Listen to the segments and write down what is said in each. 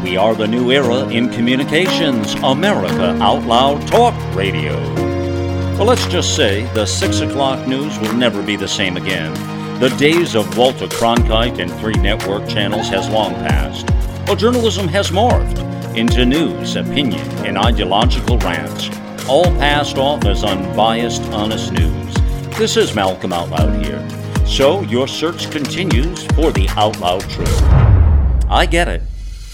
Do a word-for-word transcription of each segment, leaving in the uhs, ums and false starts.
We are the new era in communications, America Out Loud Talk Radio. Well, let's just say the six o'clock news will never be the same again. The days of Walter Cronkite and three network channels has long passed. Well, journalism has morphed into news, opinion, and ideological rants, all passed off as unbiased, honest news. This is Malcolm Out Loud here. So your search continues for the out loud truth. I get it.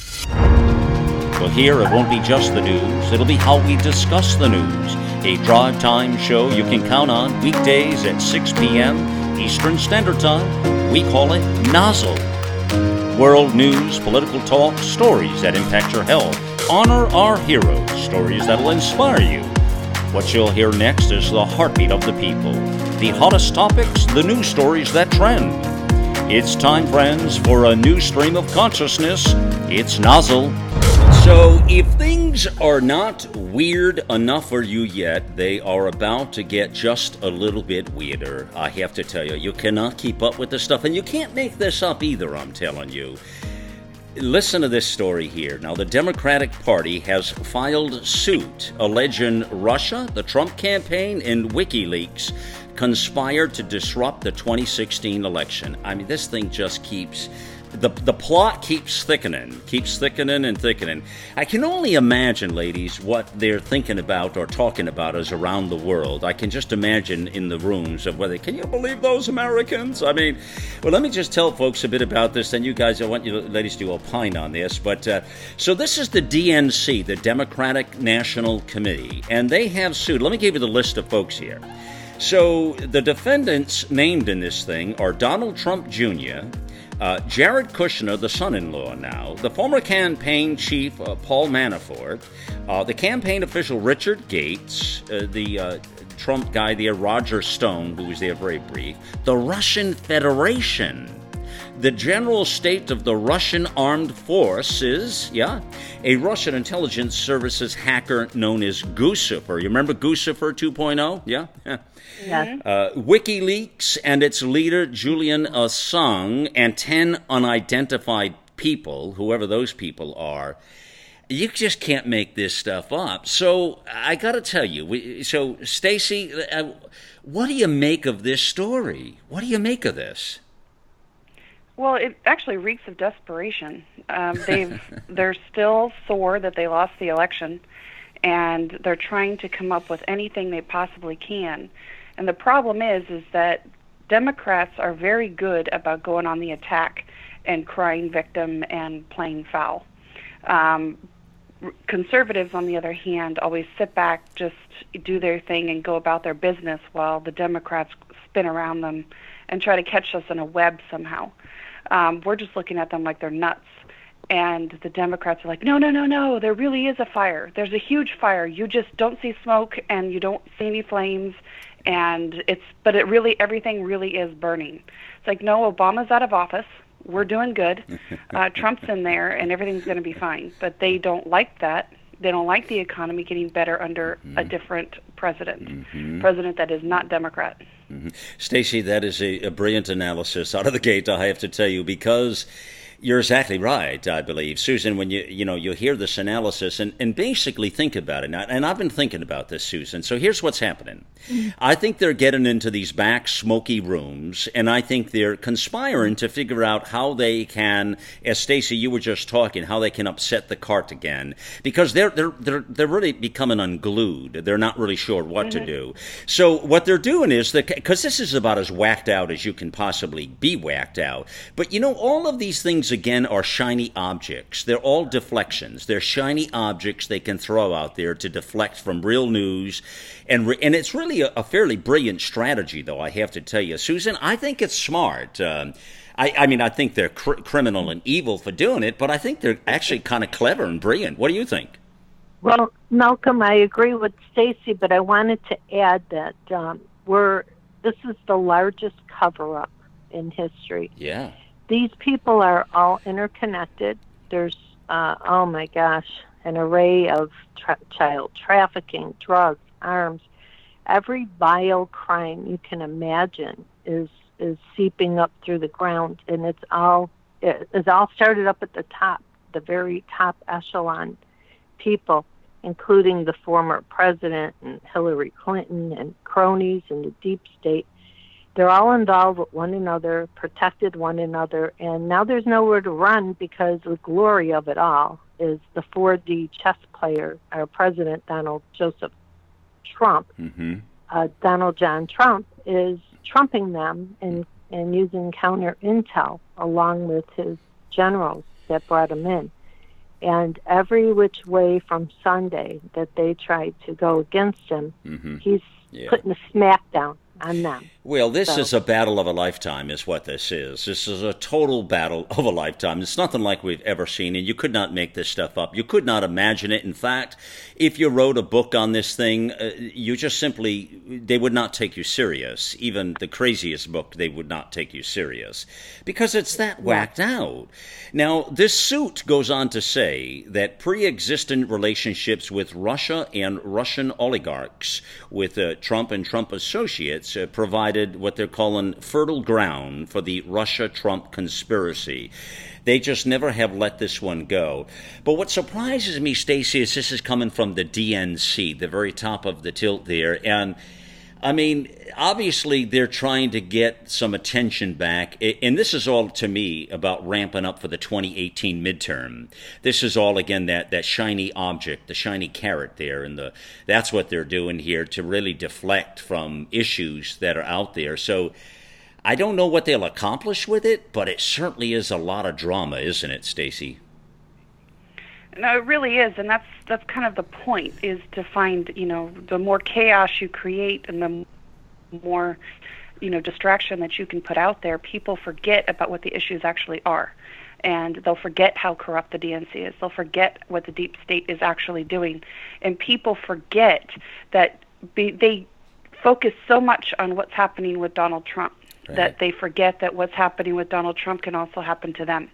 Well, here it won't be just the news. It'll be how we discuss the news. A drive time show you can count on weekdays at six p.m. Eastern Standard Time. We call it Nozzle. World news, political talk, stories that impact your health. Honor our heroes, stories that'll inspire you. What you'll hear next is the heartbeat of the people. The hottest topics, the news stories that trend. It's time, friends, for a new stream of consciousness. It's Nozzle. So, if things are not weird enough for you yet, they are about to get just a little bit weirder. I have to tell you, you cannot keep up with this stuff, and you can't make this up either, I'm telling you. Listen to this story here. Now, the Democratic Party has filed suit alleging Russia, the Trump campaign, and WikiLeaks conspired to disrupt the twenty sixteen election. I mean, this thing just keeps... The the plot keeps thickening, keeps thickening and thickening. I can only imagine, ladies, what they're thinking about or talking about is around the world. I can just imagine in the rooms of whether, can you believe those Americans? I mean, well, let me just tell folks a bit about this, and you guys, I want you ladies to opine on this. But uh, so this is the D N C, the Democratic National Committee, and they have sued. Let me give you the list of folks here. So the defendants named in this thing are Donald Trump Junior, Uh, Jared Kushner, the son-in-law now, the former campaign chief, uh, Paul Manafort, uh, the campaign official, Richard Gates, uh, the uh, Trump guy there, Roger Stone, who was there very brief, the Russian Federation, the general state of the Russian armed forces, yeah, a Russian intelligence services hacker known as Guccifer. You remember Guccifer two point oh? Yeah? Yeah. Yes. Uh, WikiLeaks and its leader, Julian Assange, and ten unidentified people, whoever those people are. You just can't make this stuff up. So I got to tell you, we, so Stacey, uh, what do you make of this story? What do you make of this? Well, it actually reeks of desperation. Um, they've they're still sore that they lost the election, and they're trying to come up with anything they possibly can. And the problem is, is that Democrats are very good about going on the attack and crying victim and playing foul. Um, conservatives, on the other hand, always sit back, just do their thing and go about their business while the Democrats spin around them and try to catch us in a web somehow. Um, we're just looking at them like they're nuts. And the Democrats are like, no, no, no, no, there really is a fire. There's a huge fire. You just don't see smoke and you don't see any flames. And it's, but it really, everything really is burning. It's like, no, Obama's out of office. We're doing good. Uh, Trump's in there and everything's going to be fine. But they don't like that. They don't like the economy getting better under mm-hmm. a different president, mm-hmm. president that is not Democrat. Mm-hmm. Stacey, that is a, a brilliant analysis out of the gate, I have to tell you, because you're exactly right, I believe. Susan, when you you know you hear this analysis and, and basically think about it, and, I, and I've been thinking about this, Susan. So here's what's happening. Mm-hmm. I think they're getting into these back smoky rooms, and I think they're conspiring to figure out how they can, as Stacey, you were just talking, how they can upset the cart again, because they're they're they're they're really becoming unglued. They're not really sure what mm-hmm. to do. So what they're doing is that, because this is about as whacked out as you can possibly be whacked out. But you know, all of these things again are shiny objects. They're all deflections. They're shiny objects they can throw out there to deflect from real news. And re- and it's really a, a fairly brilliant strategy, though, I have to tell you. Susan, I think it's smart. Um, I, I mean, I think they're cr- criminal and evil for doing it, but I think they're actually kind of clever and brilliant. What do you think? Well, Malcolm, I agree with Stacey, but I wanted to add that um, we're this is the largest cover-up in history. Yeah. These people are all interconnected. There's, uh, oh my gosh, an array of tra- child trafficking, drugs, arms. Every vile crime you can imagine is is seeping up through the ground, and it's all it, it's all started up at the top. the very top echelon people, including the former president and Hillary Clinton and cronies and the deep state. They're all involved with one another, protected one another, and now there's nowhere to run because the glory of it all is the four D chess player, our President Donald Joseph Trump. Mm-hmm. Uh, Donald John Trump is trumping them and, and using counter intel along with his generals that brought him in. And every which way from Sunday that they tried to go against him, mm-hmm. he's yeah. putting a smackdown on them. Well, this so. is a battle of a lifetime is what this is. This is a total battle of a lifetime. It's nothing like we've ever seen, and you could not make this stuff up. You could not imagine it. In fact, if you wrote a book on this thing, uh, you just simply, they would not take you serious. Even the craziest book, they would not take you serious because it's that yeah. whacked out. Now, this suit goes on to say that pre-existent relationships with Russia and Russian oligarchs with uh, Trump and Trump associates uh, provided what they're calling fertile ground for the Russia-Trump conspiracy. They just never have let this one go. But what surprises me, Stacey, is this is coming from the D N C, the very top of the tilt there. And, I mean, obviously they're trying to get some attention back. And this is all, to me, about ramping up for the twenty eighteen midterm. This is all, again, that, that shiny object, the shiny carrot there. And the that's what they're doing here to really deflect from issues that are out there. So I don't know what they'll accomplish with it, but it certainly is a lot of drama, isn't it, Stacey? No, it really is, and that's that's kind of the point, is to find, you know, the more chaos you create and the more, you know, distraction that you can put out there, people forget about what the issues actually are. And they'll forget how corrupt the D N C is. They'll forget what the deep state is actually doing. And people forget that be, they focus so much on what's happening with Donald Trump right. that they forget that what's happening with Donald Trump can also happen to them.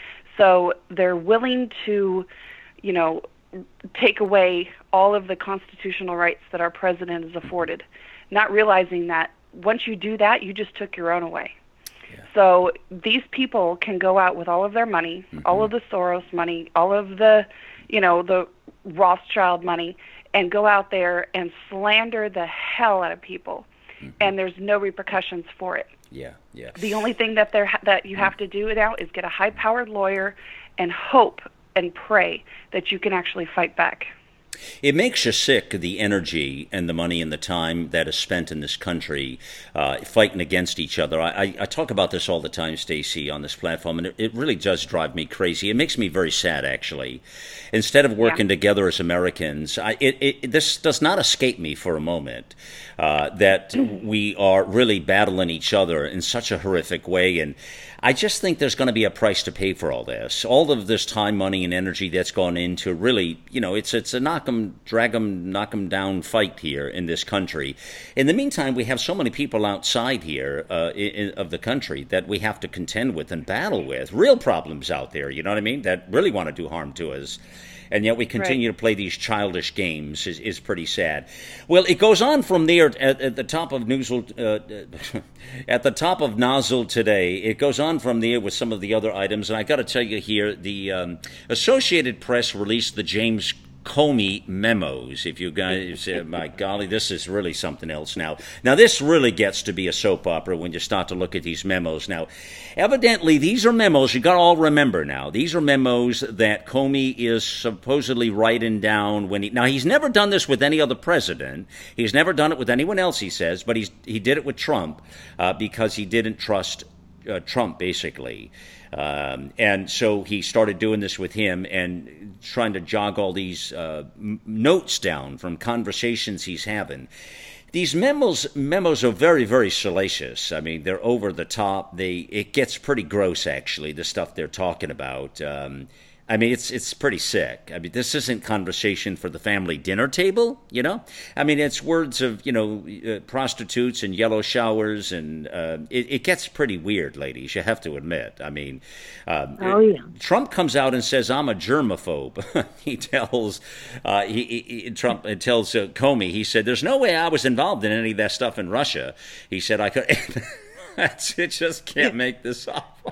So they're willing to, you know, take away all of the constitutional rights that our president is afforded, not realizing that once you do that, you just took your own away. Yeah. So these people can go out with all of their money, mm-hmm. all of the Soros money, all of the, you know, the Rothschild money, and go out there and slander the hell out of people, mm-hmm. and there's no repercussions for it. Yeah, yeah. The only thing that there that you have to do now is get a high-powered lawyer and hope and pray that you can actually fight back. It makes you sick, the energy and the money and the time that is spent in this country uh, fighting against each other. I, I, I talk about this all the time, Stacey, on this platform, and it, it really does drive me crazy. It makes me very sad, actually. Instead of working yeah. together as Americans, I, it, it, this does not escape me for a moment, uh, that we are really battling each other in such a horrific way. And I just think there's going to be a price to pay for all this. All of this time, money, and energy that's gone into really, you know, it's it's a knock 'em, drag 'em, knock 'em down fight here in this country. In the meantime, we have so many people outside here uh, in, of the country that we have to contend with and battle with. Real problems out there, you know what I mean, that really want to do harm to us. And yet we continue right. to play these childish games is, is pretty sad. Well, it goes on from there at, at the top of Newsel, uh, at the top of Nozzle today. It goes on from there with some of the other items. And I got to tell you here, the um, Associated Press released the James Comey memos. If you guys say, my golly, this is really something else now. Now, this really gets to be a soap opera when you start to look at these memos. Now, evidently, these are memos, you got to all remember now, these are memos that Comey is supposedly writing down when he, now he's never done this with any other president. He's never done it with anyone else, he says, but he's he did it with Trump uh, because he didn't trust uh, Trump, basically. Um, and so he started doing this with him and trying to jog all these uh, m- notes down from conversations he's having. These memos memos are very, very salacious. I mean, they're over the top. They it gets pretty gross, actually, the stuff they're talking about. Um, I mean, it's it's pretty sick. I mean, this isn't conversation for the family dinner table, you know? I mean, it's words of, you know, uh, prostitutes and yellow showers, and uh, it, it gets pretty weird, ladies, you have to admit. I mean, um, oh, yeah. Trump comes out and says, I'm a germaphobe. he tells, uh, he, he, Trump uh, tells uh, Comey, he said, there's no way I was involved in any of that stuff in Russia. He said, I could, it just can't make this up.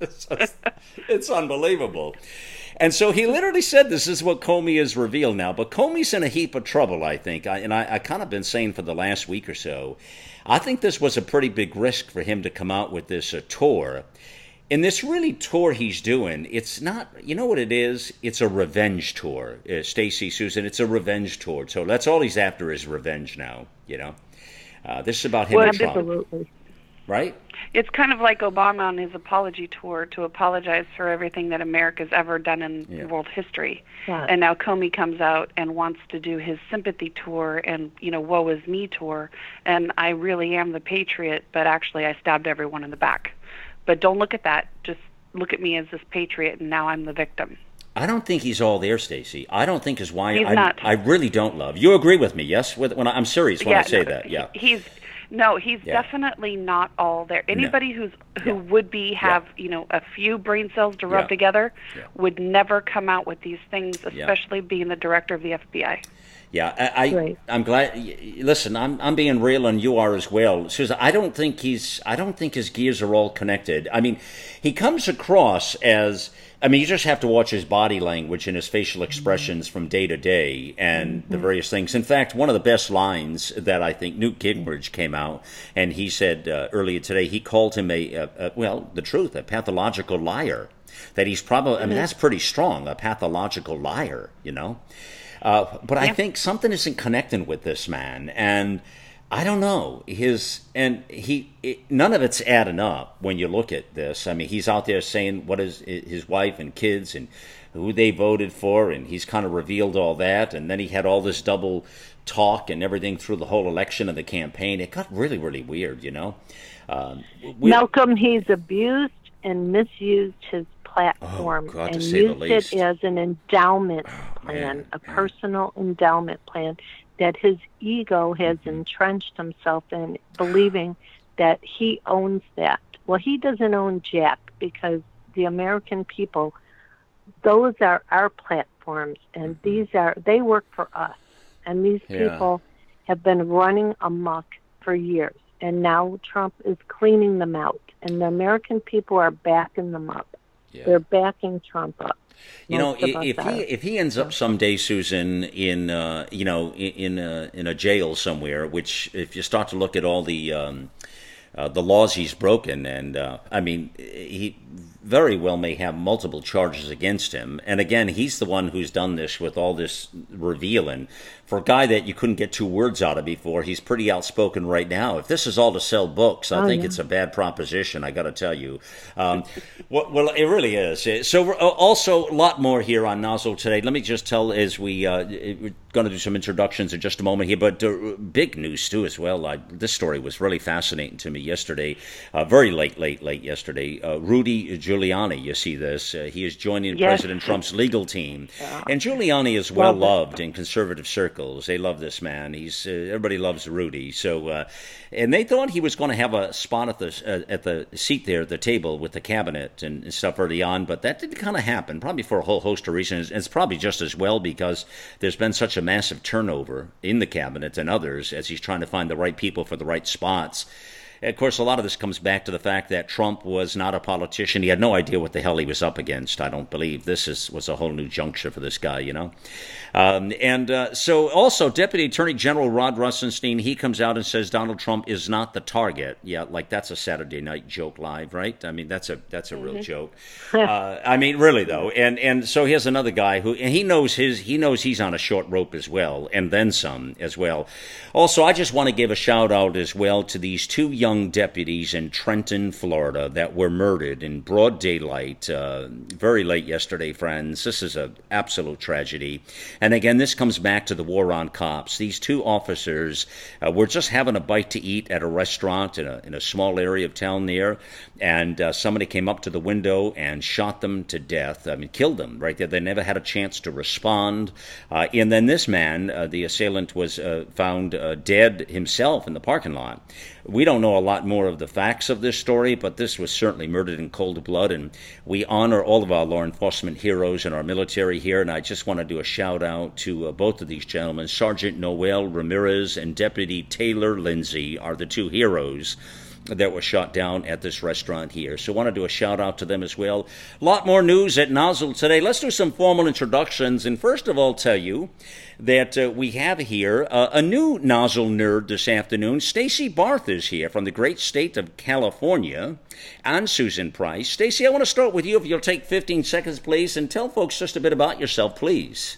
it's, it's unbelievable. And so he literally said, this is what Comey has revealed now. But Comey's in a heap of trouble, I think. I, and I, I kind of been saying for the last week or so, I think this was a pretty big risk for him to come out with this uh, tour. And this really tour he's doing, it's not, you know what it is? It's a revenge tour, uh, Stacey, Susan. It's a revenge tour. So that's all he's after is revenge now, you know. Uh, this is about him well, and Trump. Absolutely. Right? It's kind of like Obama on his apology tour to apologize for everything that America's ever done in Yeah. world history. Yeah. And now Comey comes out and wants to do his sympathy tour and, you know, woe is me tour. And I really am the patriot, but actually I stabbed everyone in the back. But don't look at that. Just look at me as this patriot, and now I'm the victim. I don't think he's all there, Stacey. I don't think his wife. He's I, not. I really don't love. You agree with me, yes? With, when I, I'm serious when yeah, I say no, that. Yeah. He's no, he's Yeah. definitely not all there. Anybody who's who Yeah. would be have you know a few brain cells to rub Yeah. together Yeah. would never come out with these things, Yeah. especially being the director of the F B I. Yeah, I, I Right. I'm glad. y- y- Listen, I'm I'm being real, and you are as well, Susan. I don't think he's. I don't think his gears are all connected. I mean, he comes across as. I mean, you just have to watch his body language and his facial expressions from day to day, and the various things. In fact, one of the best lines that I think Newt Gingrich came out, and he said uh, earlier today, he called him a, a, a well, the truth, a pathological liar. That he's probably. I mean, that's pretty strong, a pathological liar. You know. Uh, but I Yeah. think something isn't connecting with this man, and I don't know his and he. It, none of it's adding up when you look at this. I mean, he's out there saying what is his wife and kids and who they voted for, and he's kind of revealed all that, and then he had all this double talk and everything through the whole election and the campaign. It got really, really weird, you know. Um, we, Malcolm, he's abused and misused his platform Oh, God, to and say the used least. it as an endowment Oh, plan, man, a man. personal endowment plan that his ego has Mm-hmm. entrenched himself in, believing that he owns that. Well, he doesn't own jack because the American people, those are our platforms, and these are, they work for us. And these Yeah. people have been running amok for years. And now Trump is cleaning them out. And the American people are backing them up. Yeah. They're backing Trump up. You know, Most of i- if us he are. if he ends up someday, Susan, in uh, you know in in a, in a jail somewhere, which if you start to look at all the um, uh, the laws he's broken, and uh, I mean, he very well may have multiple charges against him. And again, he's the one who's done this with all this revealing. For a guy that you couldn't get two words out of before, he's pretty outspoken right now. If this is all to sell books, I Oh, think yeah. it's a bad proposition, I got to tell you. Um, well, well, it really is. So we're also a lot more here on Nozzle today. Let me just tell as we, uh, we're going to do some introductions in just a moment here, but uh, big news too as well. Uh, this story was really fascinating to me yesterday, uh, very late, late, late yesterday. Uh, Rudy Giuliani, you see this. Uh, he is joining Yes. President Trump's legal team. And Giuliani is well Well, loved in conservative circles. They love this man. He's uh, everybody loves Rudy. So, uh, and they thought he was going to have a spot at the uh, at the seat there at the table with the cabinet and, and stuff early on, but that didn't kind of happen. Probably for a whole host of reasons. And it's probably just as well because there's been such a massive turnover in the cabinet and others as he's trying to find the right people for the right spots. Of course, a lot of this comes back to the fact that Trump was not a politician. He had no idea what the hell he was up against, I don't believe. This is, was a whole new juncture for this guy, you know. Um, and uh, so also, Deputy Attorney General Rod Rosenstein, he comes out and says Donald Trump is not the target. Yeah, like that's a Saturday night joke live, right? I mean, that's a that's a Mm-hmm. real joke. uh, I mean, really, though. And and so here's another guy who, and he knows his, he knows he's on a short rope as well, and then some as well. Also, I just want to give a shout out as well to these two young deputies in Trenton, Florida, that were murdered in broad daylight uh, very late yesterday, friends. This is an absolute tragedy. And again, this comes back to the war on cops. These two officers uh, were just having a bite to eat at a restaurant in a, in a small area of town there, and uh, somebody came up to the window and shot them to death. I mean, killed them right there. They never had a chance to respond. Uh, and then this man, uh, the assailant, was uh, found uh, dead himself in the parking lot. We don't know a lot more of the facts of this story, but this was certainly murdered in cold blood, and we honor all of our law enforcement heroes and our military here, and I just want to do a shout-out to uh, both of these gentlemen. Sergeant Noel Ramirez and Deputy Taylor Lindsay are the two heroes that was shot down at this restaurant here. So I want to do a shout out to them as well. A lot more news at Nozzle today. Let's do some formal introductions. And first of all, tell you that uh, we have here uh, a new Nozzle nerd this afternoon. Stacy Barth is here from the great state of California, and Susan Price. Stacy, I want to start with you, if you'll take fifteen seconds, please, and tell folks just a bit about yourself, please.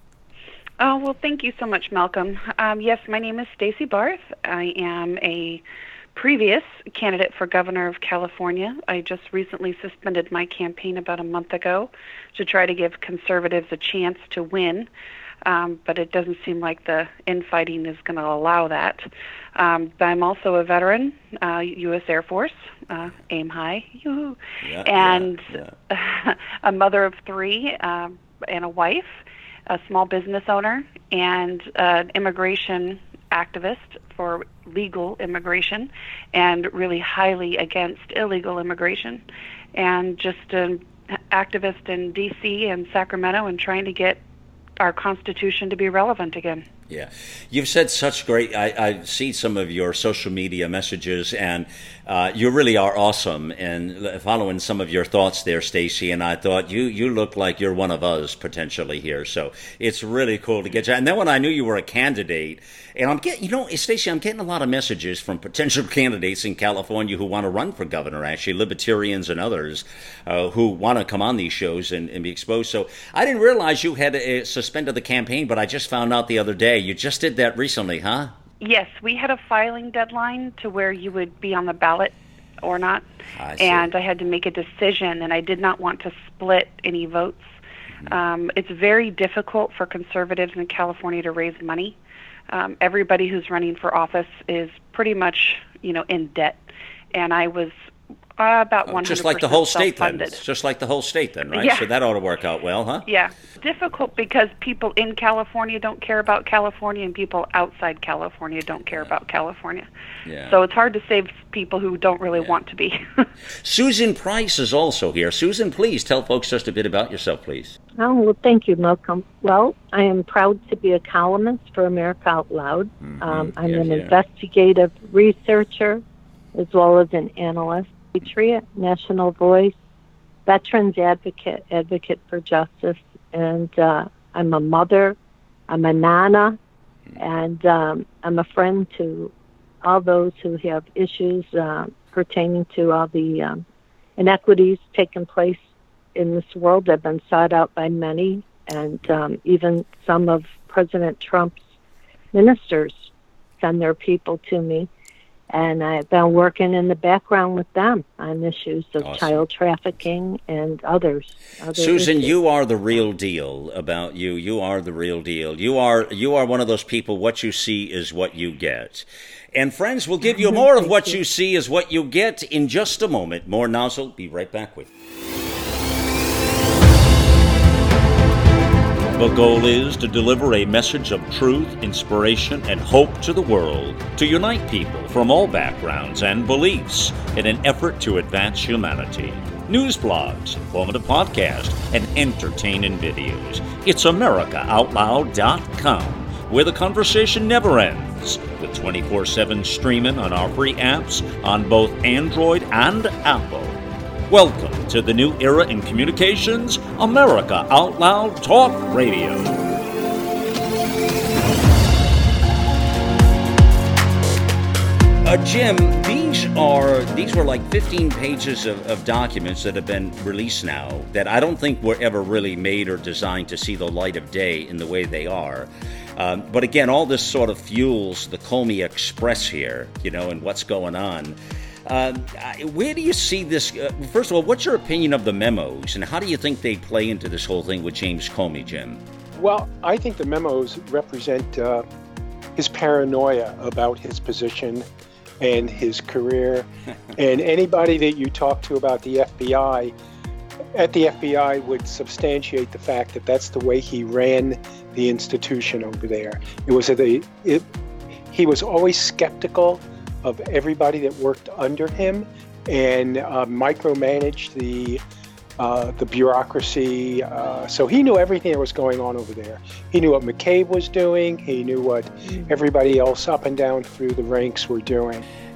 Oh, well, thank you so much, Malcolm. Um, yes, my name is Stacy Barth. I am a previous candidate for governor of California. I just recently suspended my campaign about a month ago to try to give conservatives a chance to win, um, but it doesn't seem like the infighting is going to allow that. Um, I'm also a veteran, uh, U S Air Force, uh, aim high, yoo-hoo, yeah, and yeah, yeah. a mother of three um, and a wife, a small business owner, and an immigration activist for legal immigration, and really highly against illegal immigration, and just an activist in D C and Sacramento and trying to get our Constitution to be relevant again. Yeah, you've said such great, I, I see some of your social media messages, and uh, you really are awesome, and following some of your thoughts there, Stacy, and I thought you, you look like you're one of us potentially here, so it's really cool to get you. And then when I knew you were a candidate, and I'm getting, you know, Stacy, I'm getting a lot of messages from potential candidates in California who want to run for governor, actually, libertarians and others uh, who want to come on these shows and, and be exposed. So I didn't realize you had uh, suspended the campaign, but I just found out the other day. You just did that recently, huh? Yes, we had a filing deadline to where you would be on the ballot or not, I see. And I had to make a decision, and I did not want to split any votes. Mm-hmm. Um, it's very difficult for conservatives in California to raise money. Um, everybody who's running for office is pretty much, you know, in debt, and I was uh, about one hundred percent just like the whole state, then. self-funded. Just like the whole state, then, right? Yeah. So that ought to work out well, huh? Yeah, difficult because people in California don't care about California, and people outside California don't care about California. Yeah. So it's hard to save people who don't really Yeah. want to be. Susan Price is also here. Susan, please tell folks just a bit about yourself, please. Oh, well, thank you, Malcolm. Well, I am proud to be a columnist for America Out Loud. Mm-hmm. Um, I'm Yeah, an yeah. investigative researcher as well as an analyst, patriot, national voice, veterans advocate, advocate for justice, and uh, I'm a mother, I'm a nana, and um, I'm a friend to all those who have issues uh, pertaining to all the um, inequities taking place in this world that have been sought out by many, and um, even some of President Trump's ministers send their people to me. And I've been working in the background with them on issues of Awesome. child trafficking and others. other Susan, issues. you are the real deal about you. You are the real deal. You are you are one of those people, what you see is what you get. And friends, we'll give you more of what you see is what you get in just a moment. More Nozzle. Be right back with you. The goal is to deliver a message of truth, inspiration, and hope to the world, to unite people from all backgrounds and beliefs in an effort to advance humanity. News blogs, informative podcasts, and entertaining videos. It's America Out Loud dot com, where the conversation never ends, with twenty-four seven streaming on our free apps on both Android and Apple. Welcome to the new era in communications, America Out Loud Talk Radio. Uh, Jim, these are these were like fifteen pages of, of documents that have been released now that I don't think were ever really made or designed to see the light of day in the way they are. Um, but again, all this sort of fuels the Comey Express here, you know, and what's going on. Uh, where do you see this? Uh, first of all, what's your opinion of the memos, and how do you think they play into this whole thing with James Comey, Jim? Well, I think the memos represent uh, his paranoia about his position and his career. And anybody that you talk to about the F B I, at the F B I would substantiate the fact that that's the way he ran the institution over there. It was a, it, he was always skeptical of everybody that worked under him, and uh, micromanaged the uh, the bureaucracy. Uh, so he knew everything that was going on over there. He knew what McCabe was doing. He knew what everybody else up and down through the ranks were doing.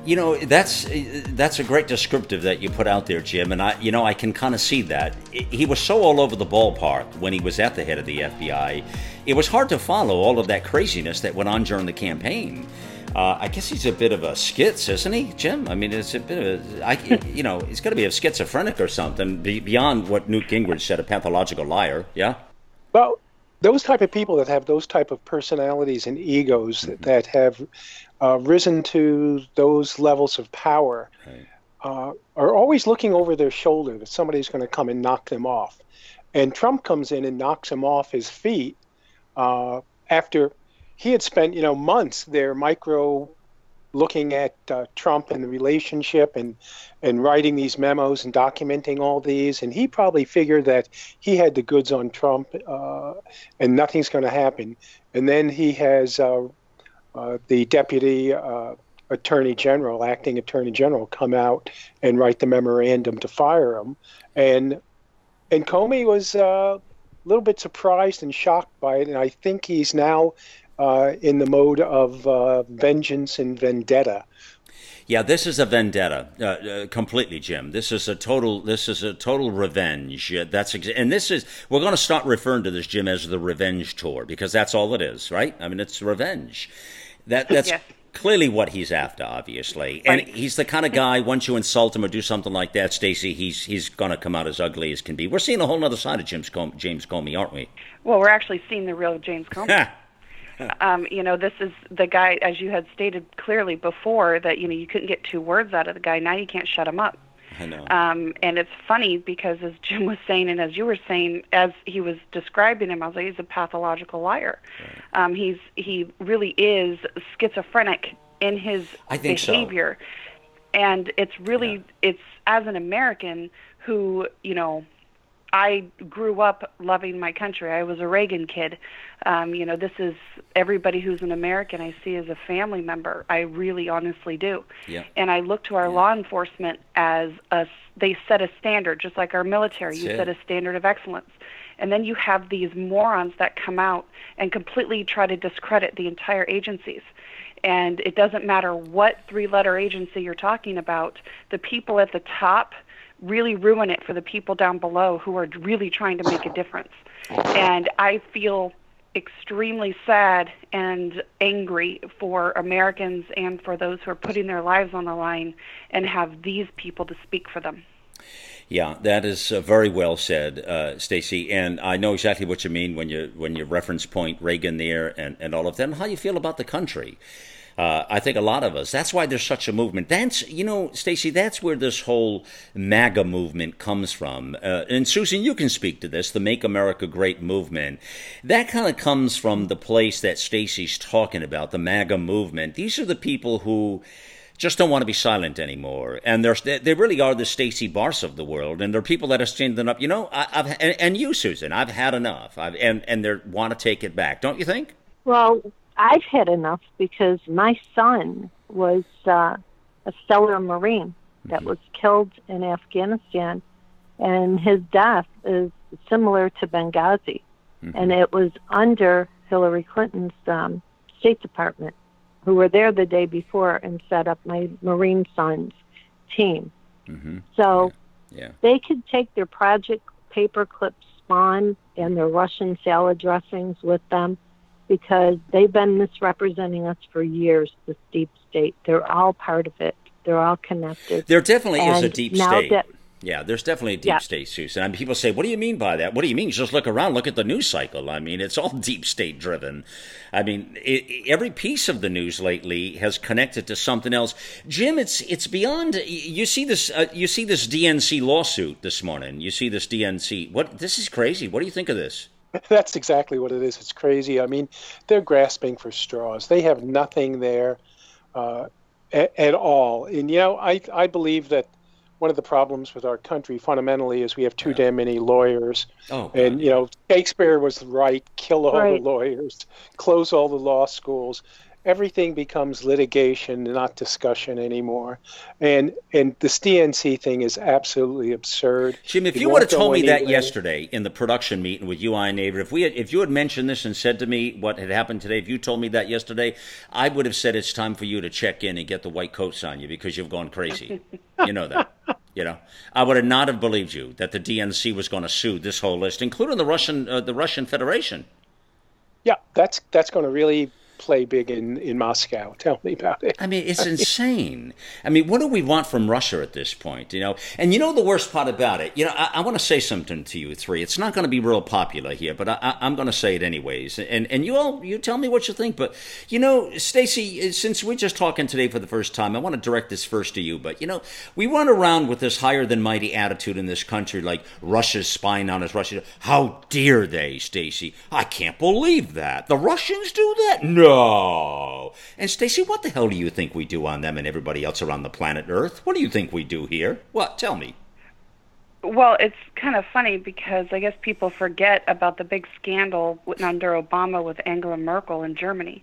You know, that's that's a great descriptive that you put out there, Jim, and I, you know, I can kind of see that. He was so all over the ballpark when he was at the head of the F B I. It was hard to follow all of that craziness that went on during the campaign. Uh, I guess he's a bit of a schiz, isn't he, Jim? I mean, it's a bit of a, I, you know, he's got to be a schizophrenic or something, beyond what Newt Gingrich said, a pathological liar, yeah? Well, those type of people that have those type of personalities and egos mm-hmm. that have uh, risen to those levels of power right. uh, are always looking over their shoulder that somebody's going to come and knock them off. And Trump comes in and knocks him off his feet uh, after he had spent, you know, months there micro looking at uh, Trump and the relationship and and writing these memos and documenting all these. And he probably figured that he had the goods on Trump uh, and nothing's going to happen. And then he has uh, uh, the deputy uh, attorney general, acting attorney general, come out and write the memorandum to fire him. And and Comey was uh, a little bit surprised and shocked by it. And I think he's now uh, in the mode of uh, vengeance and vendetta. Yeah, this is a vendetta, uh, uh, completely, Jim. This is a total. This is a total revenge. Uh, that's ex- and this is. We're going to start referring to this, Jim, as the revenge tour, because that's all it is, right? I mean, it's revenge. That that's yes. clearly what he's after, obviously. And right. he's the kind of guy. Once you insult him or do something like that, Stacey, he's he's going to come out as ugly as can be. We're seeing a whole other side of James Comey, James Comey, aren't we? Well, we're actually seeing the real James Comey. Um, you know, this is the guy, as you had stated clearly before, that, you know, you couldn't get two words out of the guy. Now you can't shut him up. I know. Um, and it's funny because, as Jim was saying and as you were saying, as he was describing him, I was like, he's a pathological liar. Right. Um, he's he really is schizophrenic in his I think behavior. So. And it's really, yeah. it's as an American who, you know, I grew up loving my country. I was a Reagan kid. Um, you know, this is everybody who's an American I see as a family member. I really honestly do. Yeah. And I look to our yeah. law enforcement as a, they set a standard, just like our military. That's you it. set a standard of excellence. And then you have these morons that come out and completely try to discredit the entire agencies. And it doesn't matter what three-letter agency you're talking about, the people at the top really ruin it for the people down below who are really trying to make a difference. And I feel extremely sad and angry for Americans and for those who are putting their lives on the line and have these people to speak for them. Yeah, that is uh, very well said, uh, Stacey. And I know exactly what you mean when you when you reference point Reagan there and, and all of that, and how you feel about the country. Uh, I think a lot of us, that's why there's such a movement. That's, you know, Stacey, that's where this whole MAGA movement comes from. Uh, and Susan, you can speak to this, the Make America Great movement. That kind of comes from the place that Stacey's talking about, the MAGA movement. These are the people who just don't want to be silent anymore. And they're, they really are the Stacey Barse of the world. And they're people that are standing up, you know, I, I've and, and you, Susan, I've had enough. I've, and, and they want to take it back. Don't you think? Well, I've had enough because my son was uh, a stellar Marine that was killed in Afghanistan, and his death is similar to Benghazi. Mm-hmm. And it was under Hillary Clinton's um, State Department, who were there the day before and set up my Marine son's team. Mm-hmm. So yeah. Yeah. they could take their Project Paperclip Spawn and their Russian salad dressings with them, because they've been misrepresenting us for years, this deep state. They're all part of it. They're all connected. There definitely and is a deep state. That, yeah, there's definitely a deep yeah. state, Susan. I mean, people say, what do you mean by that? What do you mean? Just look around, look at the news cycle. I mean, it's all deep state driven. I mean, it, every piece of the news lately has connected to something else. Jim, it's it's beyond. You see this. Uh, you see this D N C lawsuit this morning. You see this D N C. What? This is crazy. What do you think of this? That's exactly what it is. It's crazy. I mean, they're grasping for straws. They have nothing there uh, at, at all. And, you know, I, I believe that one of the problems with our country fundamentally is we have too yeah. damn many lawyers. Oh, and, you know, Shakespeare was right. Kill all right. the lawyers. Close all the law schools. everything becomes litigation, not discussion anymore. And and this D N C thing is absolutely absurd. Jim, if It you would won't have told go me that anywhere. yesterday in the production meeting with you, Ian Avery, if we had, if you had mentioned this and said to me what had happened today, if you told me that yesterday, I would have said it's time for you to check in and get the white coats on you because you've gone crazy. You know that. You know, I would have not have believed you that the D N C was going to sue this whole list, including the Russian, uh, the Russian Federation. Yeah, that's that's going to really play big in, in Moscow. Tell me about it. I mean, it's insane. I mean, what do we want from Russia at this point, you know? And you know the worst part about it? You know, I, I want to say something to you three. It's not going to be real popular here, but I, I, I'm going to say it anyways. And and you all, you tell me what you think. But, you know, Stacey, since we're just talking today for the first time, I want to direct this first to you. But, you know, we run around with this higher-than-mighty attitude in this country, like Russia's spying on us. Russia, how dare they, Stacey? I can't believe that. The Russians do that? No. No. And Stacey, what the hell do you think we do on them and everybody else around the planet Earth? What do you think we do here? What? Tell me. Well, it's kind of funny because I guess people forget about the big scandal under Obama with Angela Merkel in Germany.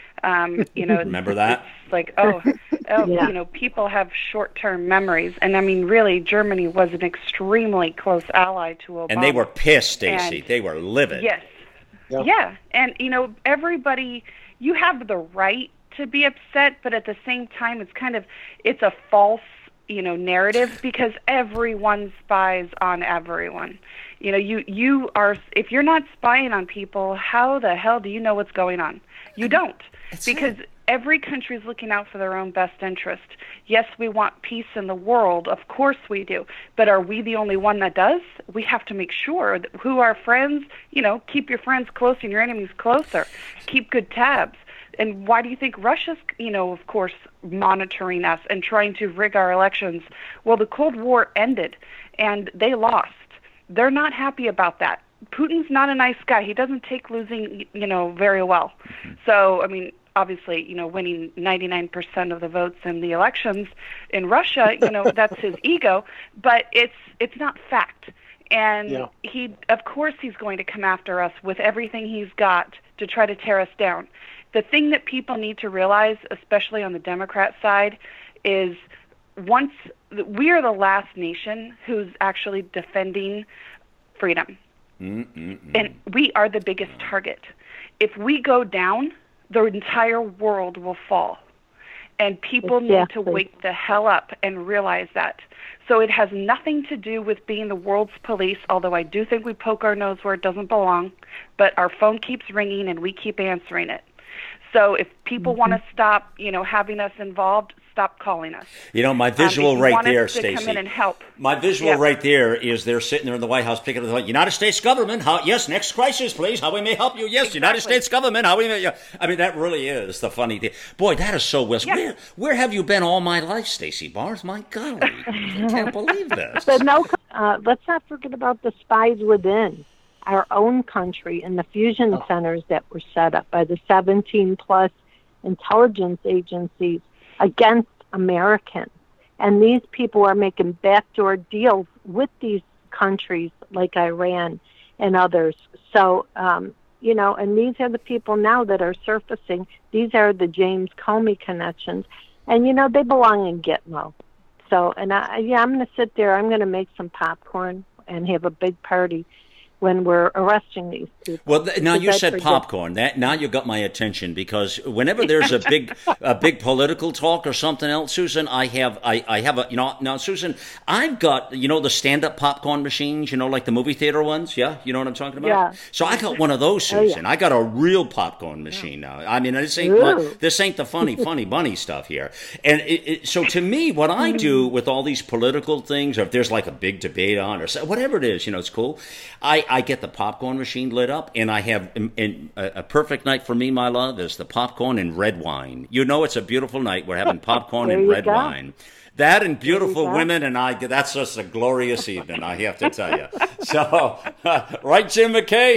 Um, you know, remember that? It's like, oh, oh, yeah. you know, people have short-term memories, and I mean, really, Germany was an extremely close ally to Obama. And they were pissed, Stacey. And, they were livid. Yes. Yeah. yeah, and you know, everybody. You have the right to be upset, but at the same time, it's kind of, it's a false, you know, narrative because everyone spies on everyone. You know, you, you are, if you're not spying on people, how the hell do you know what's going on? You don't. That's because it. Every country is looking out for their own best interest. Yes, we want peace in the world. Of course we do. But are we the only one that does? We have to make sure that who are friends, you know, keep your friends close and your enemies closer. Keep good tabs. And why do you think Russia's, you know, of course, monitoring us and trying to rig our elections? Well, the Cold War ended, and they lost. They're not happy about that. Putin's not a nice guy. He doesn't take losing, you know, very well. Mm-hmm. So, I mean, obviously, you know, winning ninety-nine percent of the votes in the elections in Russia, you know, that's his ego, but it's it's not fact. And yeah. he, of course, he's going to come after us with everything he's got to try to tear us down. The thing that people need to realize, especially on the Democrat side, is once we are the last nation who's actually defending freedom. Mm-mm-mm. And we are the biggest target. If we go down, the entire world will fall. And people exactly. need to wake the hell up and realize that. So it has nothing to do with being the world's police, although I do think we poke our nose where it doesn't belong, but our phone keeps ringing and we keep answering it. So if people mm-hmm. want to stop, you know, having us involved, stop calling us. You know, my visual um, right there, Stacey. Come in and help. My visual yeah. right there is they're sitting there in the White House picking up the United States government. How, yes, next crisis, please. How we may help you? Yes, exactly. United States government. How we may. Yeah. I mean, that really is the funny thing. Boy, that is so West. Yeah. Where, where have you been all my life, Stacey Barnes? My golly, I can't believe this. But no, uh, let's not forget about the spies within our own country and the fusion oh. centers that were set up by the seventeen plus intelligence agencies against Americans. And these people are making backdoor deals with these countries like Iran and others. So, um, you know, and these are the people now that are surfacing. These are the James Comey connections. And, you know, they belong in Gitmo. So, and I, yeah, I'm going to sit there. I'm going to make some popcorn and have a big party when we're arresting these people. Well, th- now you said popcorn. That now you got my attention because whenever there's a big, a big political talk or something else, Susan, I have, I, I have a, you know, now Susan, I've got, you know, the stand-up popcorn machines, you know, like the movie theater ones. Yeah, you know what I'm talking about. Yeah. So I got one of those, Susan. Oh, yeah. I got a real popcorn machine now. I mean, this ain't, my, this ain't the funny, funny bunny stuff here. And it, it, so to me, what I do with all these political things, or if there's like a big debate on, or whatever it is, you know, it's cool. I. I get the popcorn machine lit up, and I have in, in, a, a perfect night for me, my love, is the popcorn and red wine. You know it's a beautiful night. We're having popcorn and red go. wine. That and beautiful women, and I, that's just a glorious evening, I have to tell you. So, uh, right, Jim McKay?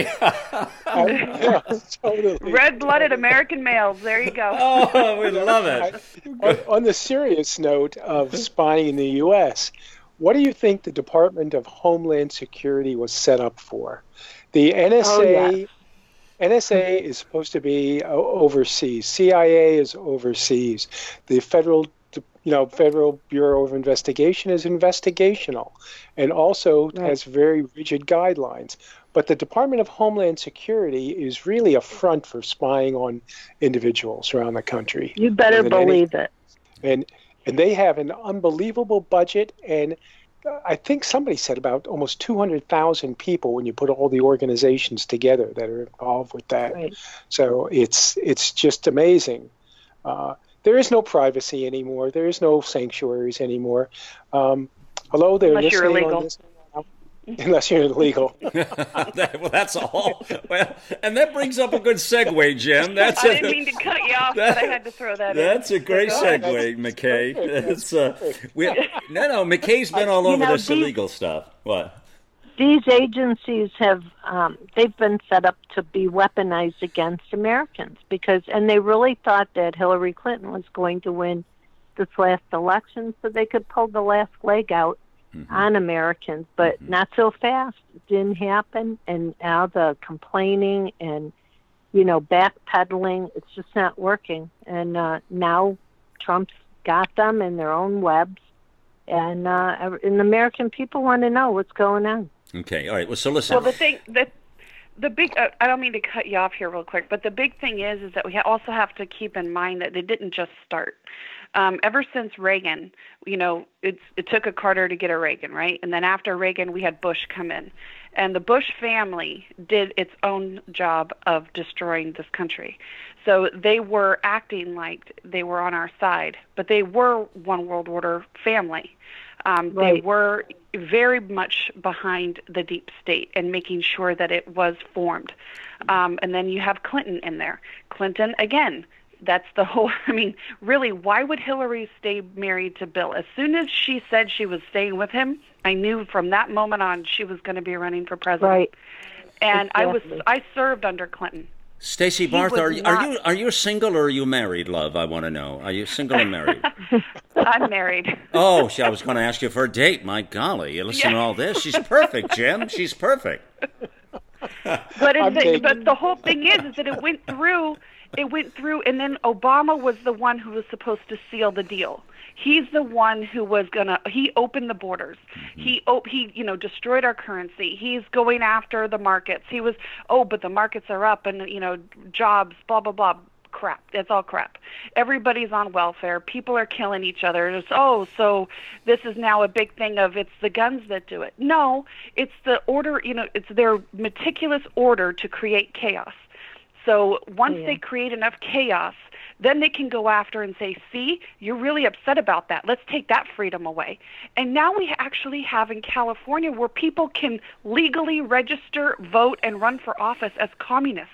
yeah, totally. Red-blooded American males. There you go. Oh, we love it. I, on, on the serious note of spying in the U S, what do you think the Department of Homeland Security was set up for? The N S A, oh, yeah. N S A is supposed to be uh, overseas. C I A is overseas. The federal, you know, Federal Bureau of Investigation is investigational, and also Right. has very rigid guidelines. But the Department of Homeland Security is really a front for spying on individuals around the country. You better more than any- believe it. And and they have an unbelievable budget, and I think somebody said about almost two hundred thousand people when you put all the organizations together that are involved with that. Right. So it's it's just amazing. Uh, there is no privacy anymore. There is no sanctuaries anymore. Um, hello, they're Unless you're listening illegal. on this. Unless you're illegal. Well, that's all. Well, and that brings up a good segue, Jim. That's I a, didn't mean to cut you off, that- but I had to throw that That's in. a great That's- segue, that's McKay. perfect. It's, uh, we, no, no, McKay's been all You over know, this these- illegal stuff. What? These agencies have, um, they've been set up to be weaponized against Americans because, and they really thought that Hillary Clinton was going to win this last election so they could pull the last leg out Mm-hmm. on Americans, but not so fast. It didn't happen, and now the complaining and, you know, backpedaling, it's just not working. And uh, now Trump's got them in their own webs, and, uh, and the American people want to know what's going on. Okay, all right. Well, so listen. Well, the thing that the big uh, I don't mean to cut you off here real quick, but the big thing is is that we ha- also have to keep in mind that they didn't just start. Um, ever since Reagan, you know, it's, it took a Carter to get a Reagan, right? And then after Reagan, we had Bush come in. And the Bush family did its own job of destroying this country. So they were acting like they were on our side, but they were one world order family. Um, They Right. were very much behind the deep state and making sure that it was formed. Um, and then you have Clinton in there. Clinton, again, that's the whole, I mean, really, why would Hillary stay married to Bill? As soon as she said she was staying with him, I knew from that moment on she was going to be running for president. Right. And I was, Exactly. I served under Clinton. Stacey He Barth, was are you, are not- you are you single or are you married, love? I want to know. Are you single or married? I'm married. Oh, I was going to ask you for a date. My golly, you listen to all this. She's perfect, Jim. She's perfect. But I'm it, the, taking- but the whole thing is, is that it went through, it went through, and then Obama was the one who was supposed to seal the deal. He's the one who was gonna. He opened the borders. Mm-hmm. He op- he you know destroyed our currency. He's going after the markets. He was oh, but the markets are up, and you know jobs, blah blah blah. Crap. That's all crap. Everybody's on welfare. People are killing each other. It's, oh, so this is now a big thing of it's the guns that do it. No, it's the order, you know, it's their meticulous order to create chaos. So once Yeah. they create enough chaos, then they can go after and say, see, you're really upset about that. Let's take that freedom away. And now we actually have in California where people can legally register, vote, and run for office as communists.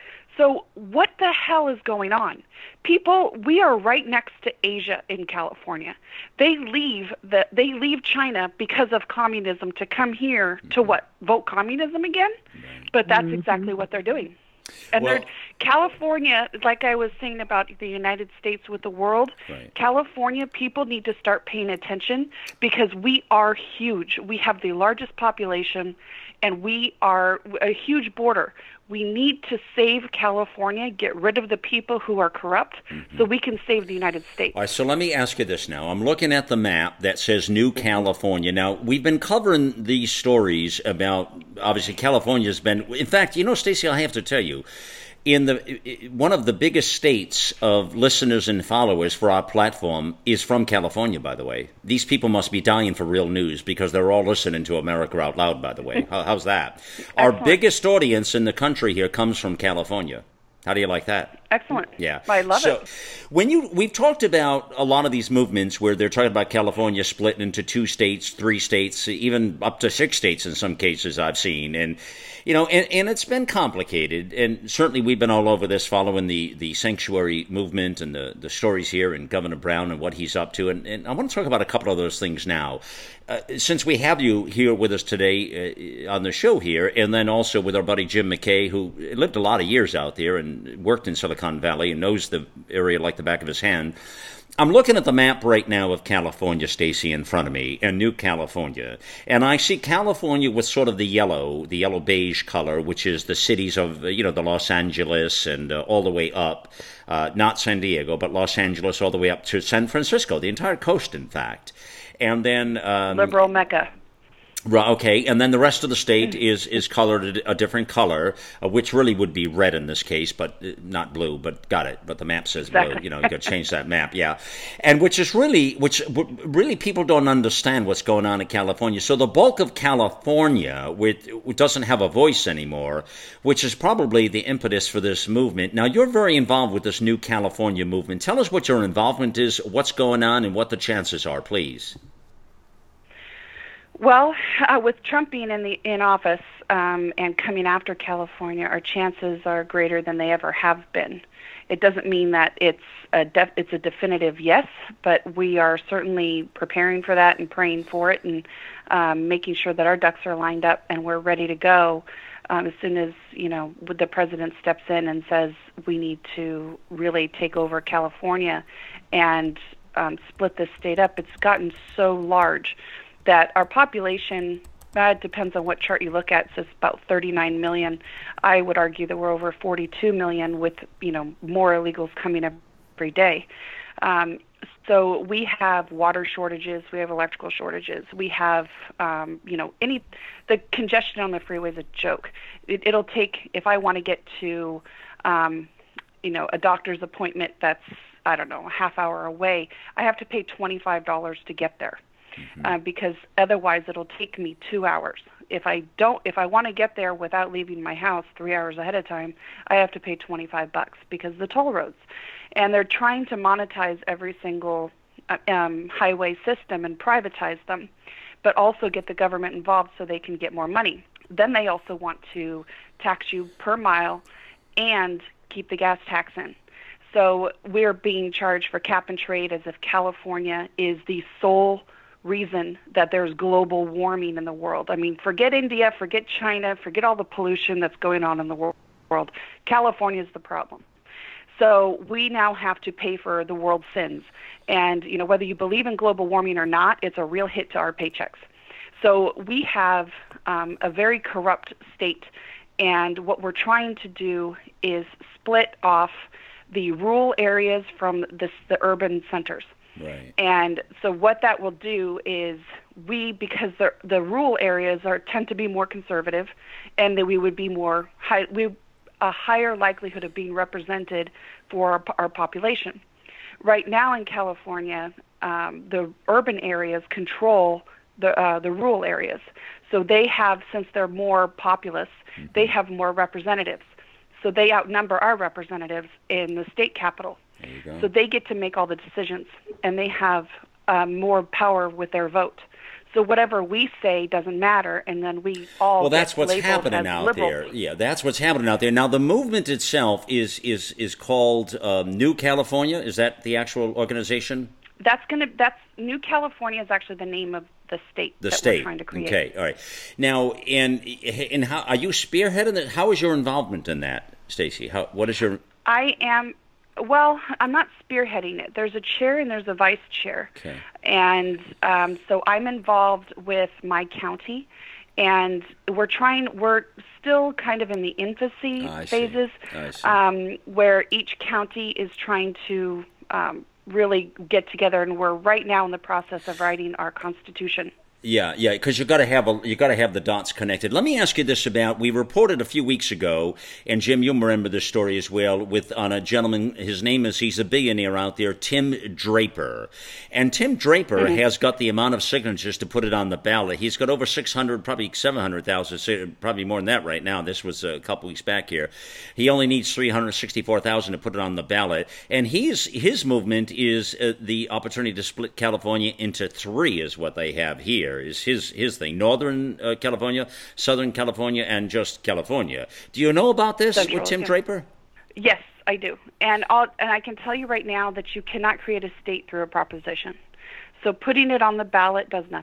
So what the hell is going on? People, we are right next to Asia in California. They leave the they leave China because of communism to come here to what? Vote communism again? But that's exactly what they're doing. And Well- they're, California, like I was saying about the United States with the world, Right. California people need to start paying attention because we are huge. We have the largest population, and we are a huge border. We need to save California, get rid of the people who are corrupt, so we can save the United States. All right, so let me ask you this now. I'm looking at the map that says New California. Now, we've been covering these stories about, obviously, California's been, in fact, you know, Stacey, I have to tell you, in the one of the biggest states of listeners and followers for our platform is from California, by the way. These people must be dying for real news because they're all listening to America Out Loud, by the way. How, how's that? Our Excellent. biggest audience in the country here comes from California. How do you like that? Excellent. Yeah, I love so, it. When you we've talked about a lot of these movements where they're talking about California splitting into two states, three states, even up to six states in some cases I've seen, and you know, and, and it's been complicated. And certainly we've been all over this, following the, the sanctuary movement and the, the stories here, and Governor Brown and what he's up to. And, and I want to talk about a couple of those things now. uh, since we have you here with us today uh, on the show here, and then also with our buddy Jim McKay, who lived a lot of years out there and worked in Silicon Valley and knows the area like the back of his hand, I'm looking at the map right now of California, Stacy, in front of me, and New California. And I see California with sort of the yellow, the yellow beige color, which is the cities of, you know, the Los Angeles and uh, all the way up, uh, not San Diego, but Los Angeles all the way up to San Francisco, the entire coast, in fact. And then... Um, Liberal Mecca. Right, okay, and then the rest of the state is is colored a different color, uh, which really would be red in this case, but uh, not blue. But got it. But the map says exactly. blue. You know, you got to change that map. Yeah, and which is really, which really people don't understand what's going on in California. So the bulk of California, which doesn't have a voice anymore, which is probably the impetus for this movement. Now you're very involved with this New California movement. Tell us what your involvement is, what's going on, and what the chances are, please. Well, uh, with Trump being in the in office um, and coming after California, our chances are greater than they ever have been. It doesn't mean that it's a def- it's a definitive yes, but we are certainly preparing for that and praying for it and um, making sure that our ducks are lined up and we're ready to go um, as soon as, you know, the president steps in and says we need to really take over California and um, split this state up. It's gotten so large that our population, that depends on what chart you look at, says about thirty-nine million. I would argue that we're over forty-two million with, you know, more illegals coming every day. Um, so we have water shortages, we have electrical shortages, we have, um, you know, any, the congestion on the freeway is a joke. It, it'll take, if I want to get to, um, you know, a doctor's appointment that's, I don't know, a half hour away, I have to pay twenty-five dollars to get there. Mm-hmm. Uh, because otherwise it'll take me two hours. If I don't, if I want to get there without leaving my house three hours ahead of time, I have to pay twenty-five bucks because of the toll roads. And they're trying to monetize every single uh, um, highway system and privatize them, but also get the government involved so they can get more money. Then they also want to tax you per mile and keep the gas tax in. So we're being charged for cap and trade as if California is the sole reason that there's global warming in the world. I mean, forget India, forget China, forget all the pollution that's going on in the world. California is the problem. So we now have to pay for the world's sins. And, you know, whether you believe in global warming or not, it's a real hit to our paychecks. So we have um, a very corrupt state. And what we're trying to do is split off the rural areas from the, the urban centers. Right. And so what that will do is we, because the the rural areas are tend to be more conservative, and that we would be more high, we a higher likelihood of being represented for our, our population. Right now in California, um, the urban areas control the uh, the rural areas. So they have, since they're more populous, mm-hmm. they have more representatives. So they outnumber our representatives in the state capital. There you go. So they get to make all the decisions, and they have um, more power with their vote. So whatever we say doesn't matter, and then we all well, that's get what's labeled happening as out liberal. there. Yeah, that's what's happening out there. Now, the movement itself is is is called um, New California. Is that the actual organization? That's gonna. That's New California is actually the name of the state the that state. we're trying to create. Okay, all right. Now, and and how are you spearheading it? How is your involvement in that, Stacy? How what is your? I am. Well, I'm not spearheading it. There's a chair and there's a vice chair. Okay. And um, so I'm involved with my county, and we're trying, we're still kind of in the infancy I phases, see. I see. Um, where each county is trying to um, really get together, and we're right now in the process of writing our constitution. Yeah, yeah, because you got to have a you got to have the dots connected. Let me ask you this about: we reported a few weeks ago, and Jim, you'll remember this story as well. With on a gentleman, his name is he's a billionaire out there, Tim Draper, and Tim Draper mm-hmm. has got the amount of signatures to put it on the ballot. He's got over six hundred, probably seven hundred thousand, probably more than that right now. This was a couple weeks back here. He only needs three hundred sixty-four thousand to put it on the ballot, and he's his movement is uh, the opportunity to split California into three, is what they have here. Is his his thing. Northern uh, California, Southern California, and just California. Do you know about this Central, with Tim yeah. Draper? Yes, I do. And I'll, and I can tell you right now that you cannot create a state through a proposition. So putting it on the ballot does nothing.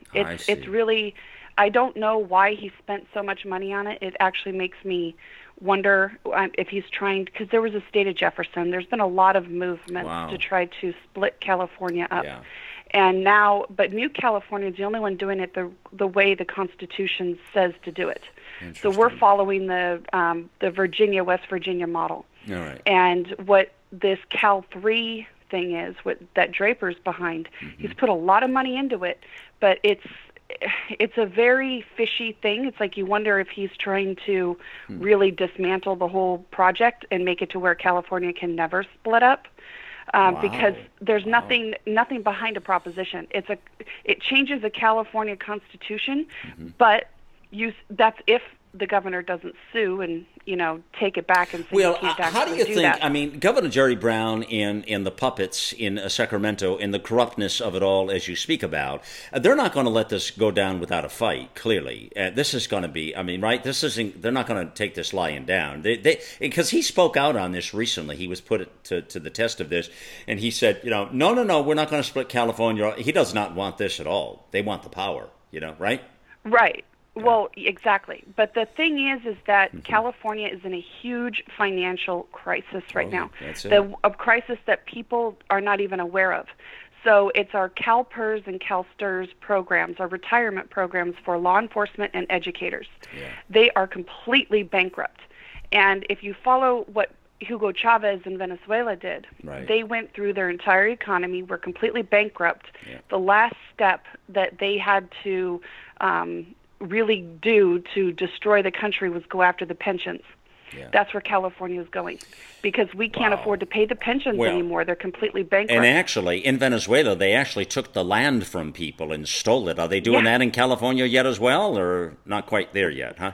It's I see. it's really, I don't know why he spent so much money on it. It actually makes me wonder um, if he's trying, because there was a state of Jefferson. There's been a lot of movements Wow. to try to split California up. Yeah. And now, but New California is the only one doing it the the way the Constitution says to do it. So we're following the um, the Virginia, West Virginia model. All right. And what this Cal three thing is, what that Draper's behind, Mm-hmm. he's put a lot of money into it, but it's it's a very fishy thing. It's like you wonder if he's trying to Hmm. really dismantle the whole project and make it to where California can never split up. Um, Wow. Because there's Wow. nothing nothing behind a proposition. It's a it changes the California Constitution, Mm-hmm. but you that's if the governor doesn't sue and you know take it back and say Well, you can't uh, how do actually you do think? that. I mean, Governor Jerry Brown and and the puppets in uh, Sacramento and the corruptness of it all, as you speak about, uh, they're not going to let this go down without a fight. Clearly, uh, this is going to be. I mean, right? This isn't. They're not going to take this lying down. They, they, because he spoke out on this recently. He was put it to to the test of this, and he said, you know, no, no, no, we're not going to split California. He does not want this at all. They want the power. You know, right? Right. Well, exactly. But the thing is, is that California is in a huge financial crisis right Oh, now. that's it. The a crisis that people are not even aware of. So it's our CalPERS and CalSTRS programs, our retirement programs for law enforcement and educators. Yeah. They are completely bankrupt. And if you follow what Hugo Chavez in Venezuela did, Right. they went through their entire economy, were completely bankrupt. Yeah. The last step that they had to um, really do to destroy the country was go after the pensions. Yeah. That's where California is going, because we can't Wow. afford to pay the pensions Well, anymore. They're completely bankrupt. And actually, in Venezuela, they actually took the land from people and stole it. Are they doing Yeah. that in California yet as well, or not quite there yet, huh?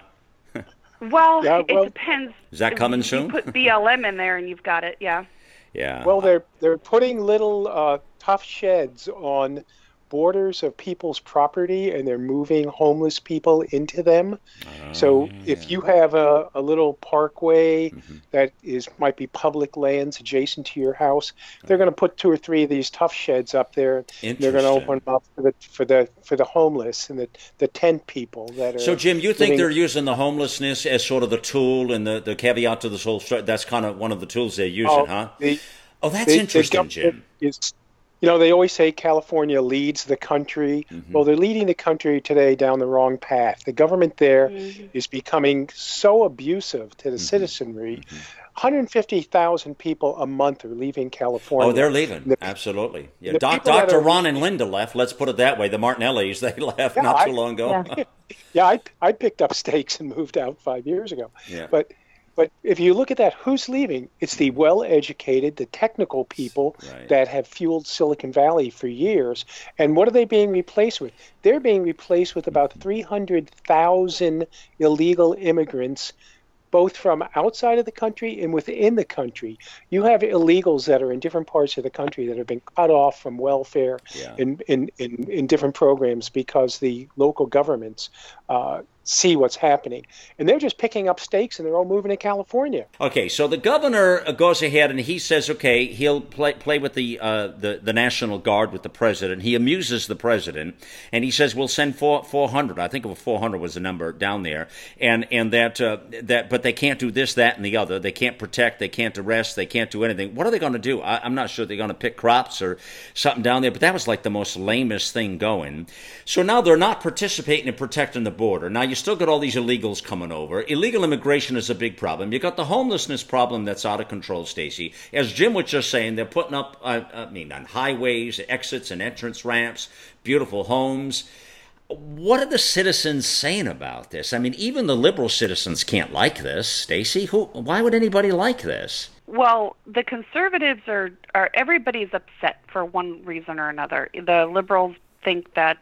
well, Yeah, well- it depends. Is that coming you soon? put B L M in there and you've got it, yeah. Yeah. Well, they're they're putting little uh, tough sheds on borders of people's property, and they're moving homeless people into them. So if you have a, a little parkway that is might be public lands adjacent to your house, they're going to put two or three of these tough sheds up there. They're going to open them up for the for the for the homeless and the, the tent people that are. So, Jim, you think living- they're using the homelessness as sort of the tool and the, the caveat to this whole story? That's kind of one of the tools they're using, Oh, huh? the- Oh, that's the- the interesting, government Jim. is- you know, they always say California leads the country. Well, they're leading the country today down the wrong path. The government there is becoming so abusive to the citizenry. one hundred fifty thousand people a month are leaving California. Oh, they're leaving. The- Absolutely. Yeah. the Doc, people that Doctor are- Ron and Linda left. Let's put it that way. The Martinellis, they left Yeah, not I- too long ago. Yeah. Yeah, I, I picked up stakes and moved out five years ago. Yeah. But but if you look at that, who's leaving? It's the well-educated, the technical people Right. that have fueled Silicon Valley for years. And what are they being replaced with? They're being replaced with about three hundred thousand illegal immigrants, both from outside of the country and within the country. You have illegals that are in different parts of the country that have been cut off from welfare Yeah. in, in, in, in different programs because the local governments uh, see what's happening. And they're just picking up stakes and they're all moving to California. Okay, so the governor uh, goes ahead and he says, okay, he'll play play with the uh, the the National Guard with the president. He amuses the president, and he says we'll send four four hundred. I think four hundred was the number down there, and and that uh, that but they can't do this, that, and the other. They can't protect. They can't arrest. They can't do anything. What are they going to do? I, I'm not sure they're going to pick crops or something down there. But that was like the most lamest thing going. So now they're not participating in protecting the border. Now you still got all these illegals coming over. Illegal immigration is a big problem. You got the homelessness problem that's out of control, Stacey. As Jim was just saying, they're putting up, uh, I mean, on highways, exits and entrance ramps, beautiful homes. What are the citizens saying about this? I mean, even the liberal citizens can't like this, Stacey. Who? Why would anybody like this? Well, the conservatives are, are everybody's upset for one reason or another. The liberals think that,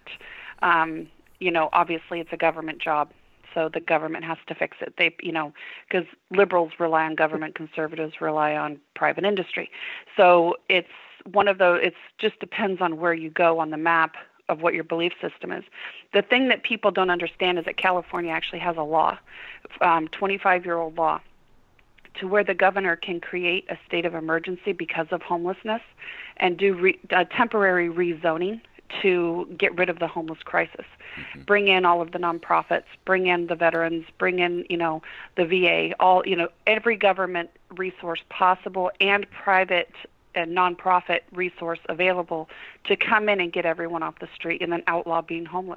um, you know, obviously it's a government job, so the government has to fix it. They, you know, because liberals rely on government, conservatives rely on private industry. So it's one of those. It just depends on where you go on the map of what your belief system is. The thing that people don't understand is that California actually has a law, um, twenty-five-year-old law, to where the governor can create a state of emergency because of homelessness and do re- uh, temporary rezoning to get rid of the homeless crisis. Mm-hmm. Bring in all of the nonprofits, bring in the veterans, bring in, you know, the V A, all, you know, every government resource possible and private and nonprofit resource available to come in and get everyone off the street and then outlaw being homeless.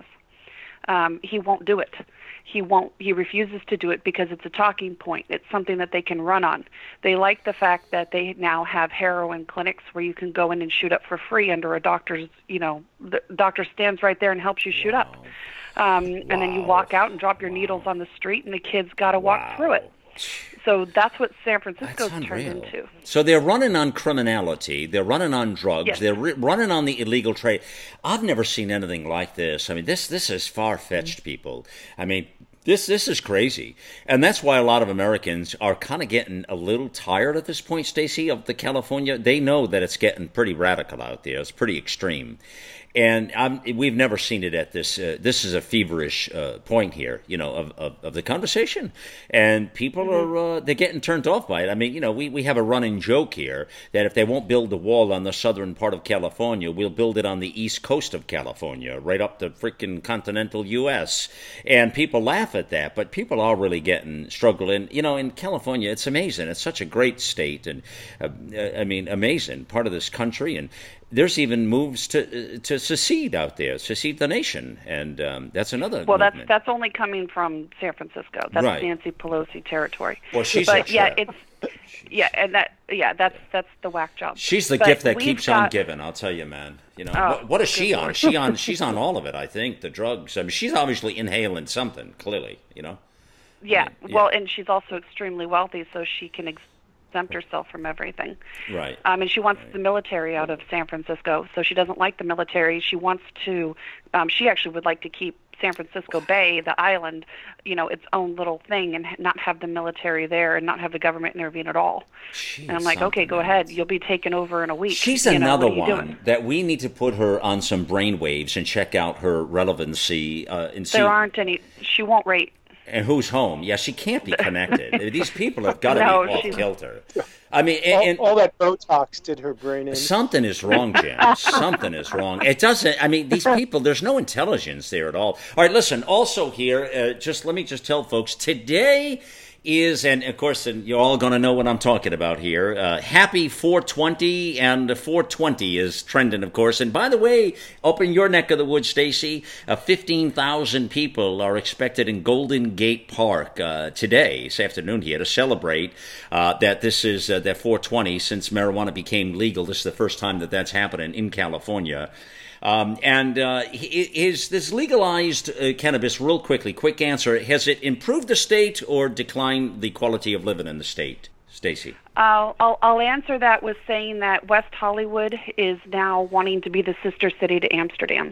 Um, he won't do it. He won't. He refuses to do it because it's a talking point. It's something that they can run on. They like the fact that they now have heroin clinics where you can go in and shoot up for free under a doctor's, you know, the doctor stands right there and helps you shoot wow. up. Um, wow. And then you walk out and drop your wow. needles on the street, and the kids got to wow. walk through it. So that's what San Francisco's turned into. So they're running on criminality. They're running on drugs. Yes. They're ri- running on the illegal trade. I've never seen anything like this. I mean, this this is far-fetched, mm-hmm. people. I mean, this this is crazy. And that's why a lot of Americans are kind of getting a little tired at this point, Stacey, of the California. They know that it's getting pretty radical out there. It's pretty extreme. And I'm, we've never seen it at this. Uh, this is a feverish uh, point here, you know, of, of, of the conversation. And people mm-hmm. are, uh, they're getting turned off by it. I mean, you know, we, we have a running joke here that if they won't build the wall on the southern part of California, we'll build it on the east coast of California, right up the freaking continental U S. And people laugh at that, but people are really getting struggling. You know, in California, it's amazing. It's such a great state. And, uh, I mean, amazing part of this country. And there's even moves to to secede out there, secede the nation, and um, that's another. Well, movement. that's that's only coming from San Francisco. That's right. Nancy Pelosi territory. Well, she's but yeah, it's yeah, and that yeah, that's that's the whack job. She's the but gift that keeps got, on giving. I'll tell you, man. You know oh, what, what is she on? She on? She's on all of it. I think the drugs. I mean, she's obviously inhaling something. Clearly, you know. Yeah. I mean, yeah. Well, and she's also extremely wealthy, so she can. Ex- exempt herself from everything. Right. Um, and she wants right. the military out of San Francisco, so she doesn't like the military. She wants to, um, she actually would like to keep San Francisco Bay, the island, you know, its own little thing and not have the military there and not have the government intervene at all. Jeez, and I'm like, okay, go ahead. You'll be taken over in a week. She's you another know, one doing? that we need to put her on some brain waves and check out her relevancy. Uh, and see. There aren't any. She won't rate. And who's home? Yeah, she can't be connected. These people have got to no, be off kilter. I mean, all, and, all that Botox did her brain in. Something is wrong, Jim. Something is wrong. It doesn't. I mean, these people. There's no intelligence there at all. All right, listen. Also here, uh, just let me just tell folks today is, and of course, and you're all going to know what I'm talking about here. Uh, happy four twenty, and four twenty is trending, of course. And by the way, up in your neck of the woods, Stacey, uh, fifteen thousand people are expected in Golden Gate Park uh, today, this afternoon here, to celebrate uh, that this is uh, that four twenty since marijuana became legal. This is the first time that that's happening in California. Um, and uh, is this legalized uh, cannabis, real quickly, quick answer, has it improved the state or declined the quality of living in the state? Stacey? I'll, I'll, I'll answer that with saying that West Hollywood is now wanting to be the sister city to Amsterdam.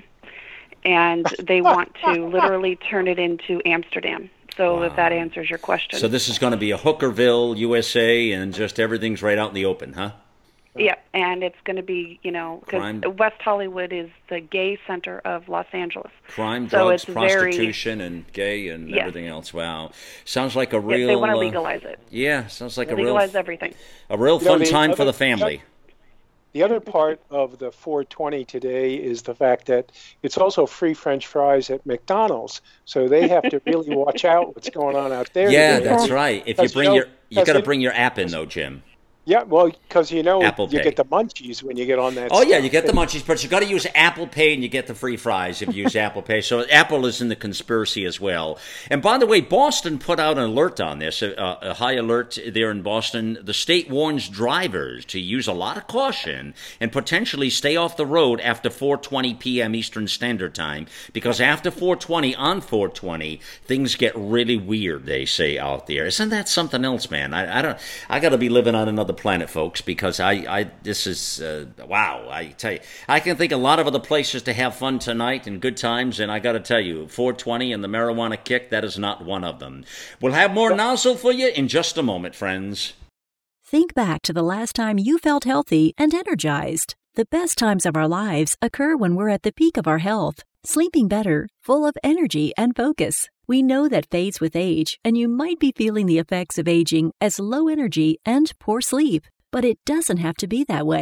And they want to literally turn it into Amsterdam. So wow. if that answers your question. So this is going to be a Hookerville, U S A, and just everything's right out in the open, huh? Yeah, and it's going to be, you know, because West Hollywood is the gay center of Los Angeles. Crime, so drugs, it's prostitution, very, and gay and yes. everything else. Wow. Sounds like a real... Yes, they want to legalize it. Uh, yeah, sounds like they a real... Legalize everything. A real you know, fun time other, for the family. The other part of the four twenty today is the fact that it's also free French fries at McDonald's. So they have to really watch out what's going on out there. Yeah, today. that's right. If you bring your... You got to bring your app in, though, Jim. Yeah, well, because you know Apple you Pay. get the munchies when you get on that. Oh stuff. yeah, you get the munchies, but you got to use Apple Pay and you get the free fries if you use Apple Pay. So Apple is in the conspiracy as well. And by the way, Boston put out an alert on this, a, a high alert there in Boston. The state warns drivers to use a lot of caution and potentially stay off the road after four twenty p.m. Eastern Standard Time, because after four twenty on four twenty, things get really weird. They say out there. Isn't that something else, man? I, I don't. I got to be living on another planet, folks, because I, I this is, uh, wow, I tell you, I can think a lot of other places to have fun tonight and good times, and I got to tell you, four twenty and the marijuana kick, that is not one of them. We'll have more nozzle for you in just a moment, friends. Think back to the last time you felt healthy and energized. The best times of our lives occur when we're at the peak of our health, sleeping better, full of energy and focus. We know that fades with age, and you might be feeling the effects of aging as low energy and poor sleep. But it doesn't have to be that way.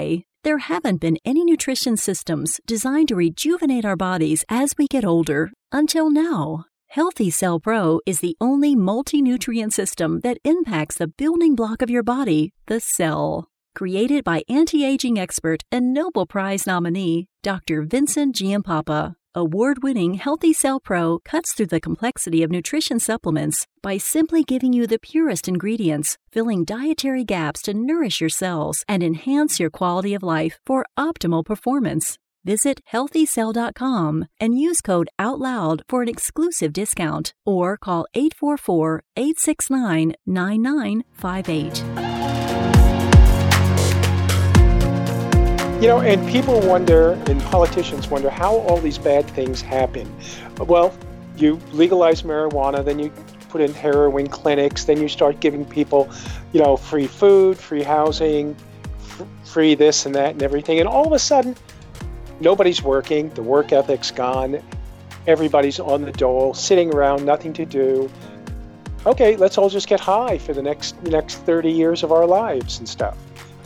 There haven't been any nutrition systems designed to rejuvenate our bodies as we get older until now. Healthy Cell Pro is the only multi-nutrient system that impacts the building block of your body, the cell. Created by anti-aging expert and Nobel Prize nominee Doctor Vincent Giampapa, award-winning Healthy Cell Pro cuts through the complexity of nutrition supplements by simply giving you the purest ingredients, filling dietary gaps to nourish your cells and enhance your quality of life for optimal performance. Visit healthy cell dot com and use code OUTLOUD for an exclusive discount, or call eight four four, eight six nine, nine nine five eight. You know, and people wonder, and politicians wonder, how all these bad things happen. Well, you legalize marijuana, then you put in heroin clinics, then you start giving people, you know, free food, free housing, f- free this and that and everything. And all of a sudden, nobody's working, the work ethic's gone, everybody's on the dole, sitting around, nothing to do. Okay, let's all just get high for the next next thirty years of our lives and stuff.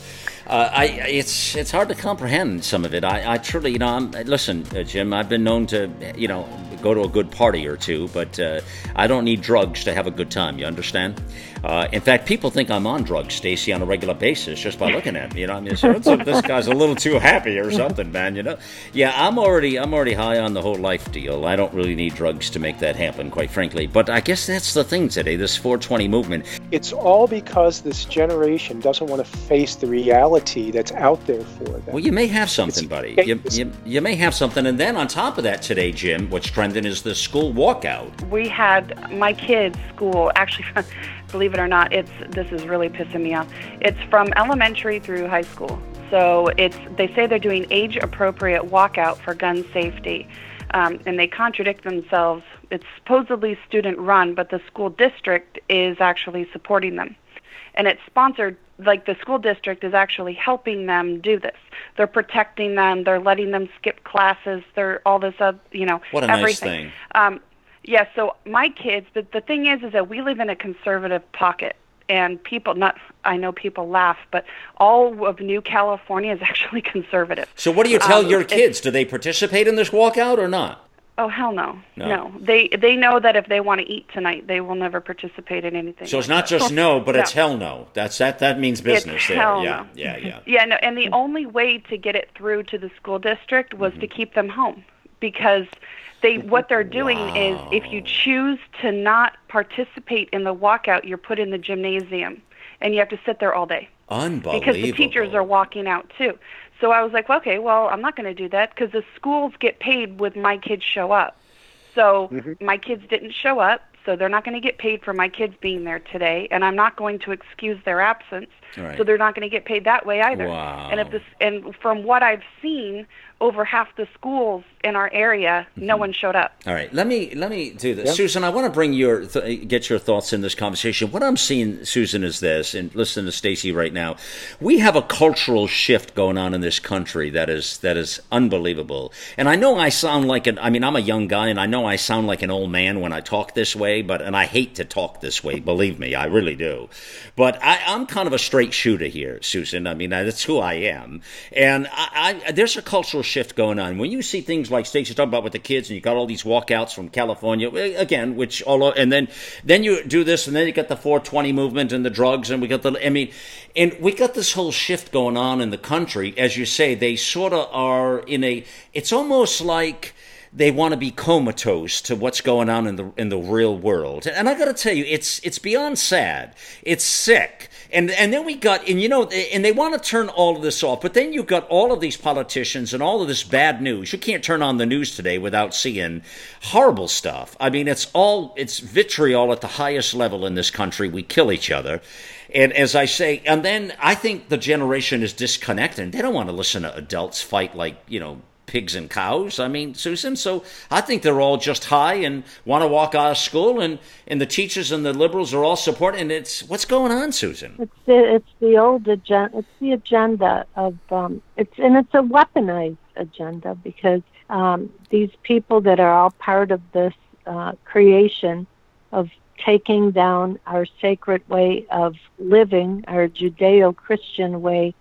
Uh, I it's it's hard to comprehend some of it. I, I truly, you know, I'm, listen, uh, Jim, I've been known to, you know, go to a good party or two, but uh, I don't need drugs to have a good time. You understand? Uh, in fact, people think I'm on drugs, Stacy, on a regular basis just by looking at me. You know, I mean, so, so this guy's a little too happy or something, man. You know? Yeah, I'm already I'm already high on the whole life deal. I don't really need drugs to make that happen, quite frankly. But I guess that's the thing today. This four twenty movement. It's all because this generation doesn't want to face the reality that's out there for them. Well, you may have something, it's, buddy. You, you, you may have something. And then on top of that today, Jim, what's trending is the school walkout. We had my kids' school, actually, believe it or not, it's this is really pissing me off. It's from elementary through high school. So it's they say they're doing age-appropriate walkout for gun safety. Um, and they contradict themselves. It's supposedly student-run, but the school district is actually supporting them. And it's sponsored, like the school district is actually helping them do this. They're protecting them. They're letting them skip classes. They're all this, uh, you know, what a everything. Nice thing. Um, yeah, so my kids, but the thing is, is that we live in a conservative pocket. And people, not, I know people laugh, but all of New California is actually conservative. So what do you tell um, your kids? Do they participate in this walkout or not? Oh, hell no. No. No. They they know that if they want to eat tonight, they will never participate in anything. So it's like not that. just no, but no. it's hell no. That's that that means business it's there. Hell yeah, no. yeah, yeah. Yeah, no, and the only way to get it through to the school district was mm-hmm. to keep them home, because they what they're doing wow. is if you choose to not participate in the walkout, you're put in the gymnasium and you have to sit there all day. Unbelievable. Because the teachers are walking out too. So I was like, well, okay, well, I'm not going to do that because the schools get paid when my kids show up. So mm-hmm. my kids didn't show up, so they're not going to get paid for my kids being there today, and I'm not going to excuse their absence, right. so they're not going to get paid that way either. Wow. And if this, and from what I've seen, over half the schools in our area, mm-hmm. no one showed up. All right, let me let me do this, yep. Susan. I want to bring your th- get your thoughts in this conversation. What I'm seeing, Susan, is this, and listen to Stacy right now. We have a cultural shift going on in this country that is that is unbelievable. And I know I sound like an. I mean, I'm a young guy, and I know I sound like an old man when I talk this way. But and I hate to talk this way. Believe me, I really do. But I, I'm kind of a straight shooter here, Susan. I mean, that's who I am. And I, I, there's a cultural shift going on. When you see things like Stacey's talking about with the kids, and you got all these walkouts from California, again, which all, and then then you do this, and then you got the four twenty movement and the drugs, and we got the, I mean, and we got this whole shift going on in the country. As you say, they sort of are in a, it's almost like they want to be comatose to what's going on in the in the real world. And I got to tell you, it's it's beyond sad. It's sick. And and then we got, and you know, and they want to turn all of this off. But then you've got all of these politicians and all of this bad news. You can't turn on the news today without seeing horrible stuff. I mean, it's all, it's vitriol at the highest level in this country. We kill each other. And as I say, and then I think the generation is disconnected. They don't want to listen to adults fight like, you know, pigs and cows. I mean, Susan, so I think they're all just high and want to walk out of school, and, and the teachers and the liberals are all supporting. And it's, what's going on, Susan? It's the, it's the old agenda. It's the agenda of, um, it's, and it's a weaponized agenda, because um, these people that are all part of this uh, creation of taking down our sacred way of living, our Judeo-Christian way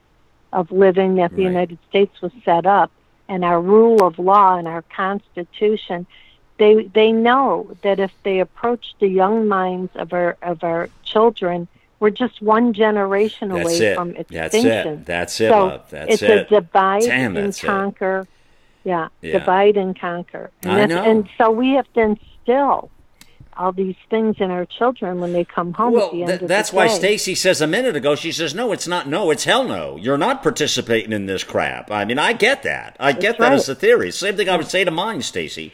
of living that the Right. United States was set up, and our rule of law and our Constitution, they they know that if they approach the young minds of our of our children, we're just one generation That's away it. from That's extinction. it. That's it, so love. That's it's it. a divide Damn, and that's it. conquer. Yeah, Yeah. divide and conquer. And I that's- know. And so we have to instill all these things in our children when they come home Well, at the end th- of that's the why day. Stacy says a minute ago, she says, no, it's not. No, it's hell no. You're not participating in this crap. I mean, I get that. I get that right. as a theory. Same thing I would say to mine, Stacy.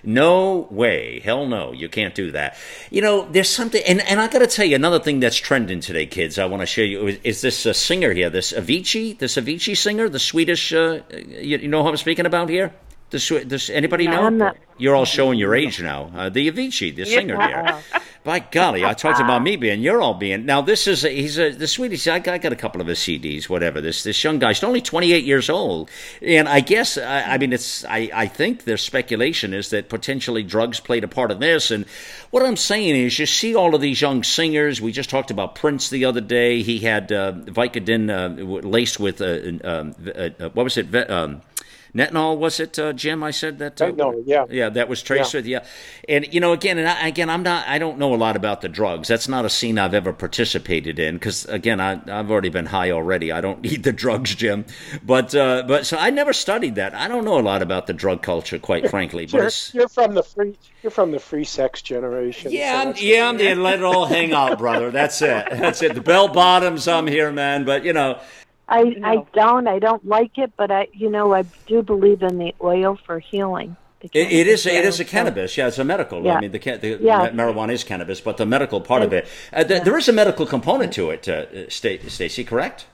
No way. Hell no. You can't do that. You know, there's something, and, and I got to tell you, another thing that's trending today, kids, I want to show you, is, is this uh, singer here, this Avicii, this Avicii singer, the Swedish, uh, you, you know who I'm speaking about here? The, Swe- this, anybody No, know? I'm not- You're all showing your age now. Uh, the Avicii, the singer Yeah. there. By golly, I talked about me being, you're all being. Now, this is, a, he's a, the Swedish, I got, I got a couple of his C Ds, whatever. This this young guy, he's only twenty-eight years old. And I guess, I, I mean, it's, I, I think their speculation is that potentially drugs played a part in this. And what I'm saying is, you see all of these young singers. We just talked about Prince the other day. He had uh, Vicodin uh, laced with, uh, um, uh, uh, what was it? Um, Netanol, was it, uh, Jim? I said that. Uh, No, yeah. Yeah, that was traced Yeah. with, yeah. And, you know, again, and I, again, I'm not, I don't know a lot about the drugs. That's not a scene I've ever participated in because, again, I, I've already been high already. I don't need the drugs, Jim. But, uh, but so I never studied that. I don't know a lot about the drug culture, quite frankly. But You're, it's, you're from the free. You're from the free sex generation. yeah, so I'm, that's yeah, I'm the let it all hang out, brother. That's it. That's it. The bell bottoms, I'm here, man. But, you know. I, No. I don't. I don't like it, but I, you know, I do believe in the oil for healing. The It, it is. It cannabis is a oil. cannabis. Yeah, it's a medical. Yeah. I mean, the, ca- the Yeah. ma- marijuana is cannabis, but the medical part of it, uh, th- there is a medical component to it. Uh, Sta- Stacy, correct?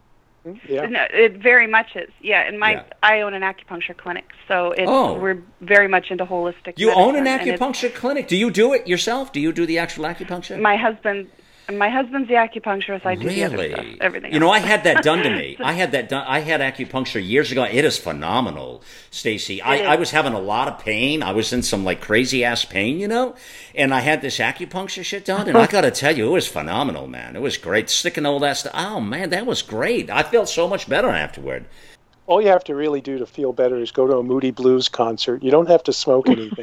Yeah. No, it very much is. Yeah, and my Yeah. I own an acupuncture clinic, so it's, Oh. we're very much into holistic. You own an medicine, and it's- acupuncture clinic. Do you do it yourself? Do you do the actual acupuncture? My husband, my husband's the acupuncturist. I do the other Really? stuff, everything. You know, I else. had that done to me. I had that done. I had acupuncture years ago. It is phenomenal, Stacy. I, is. I was having a lot of pain. I was in some like crazy ass pain, you know, and I had this acupuncture shit done, and I got to tell you, it was phenomenal, man. It was great. Sticking all that stuff. Oh man, that was great. I felt so much better afterward. All you have to really do to feel better is go to a Moody Blues concert. You don't have to smoke anything.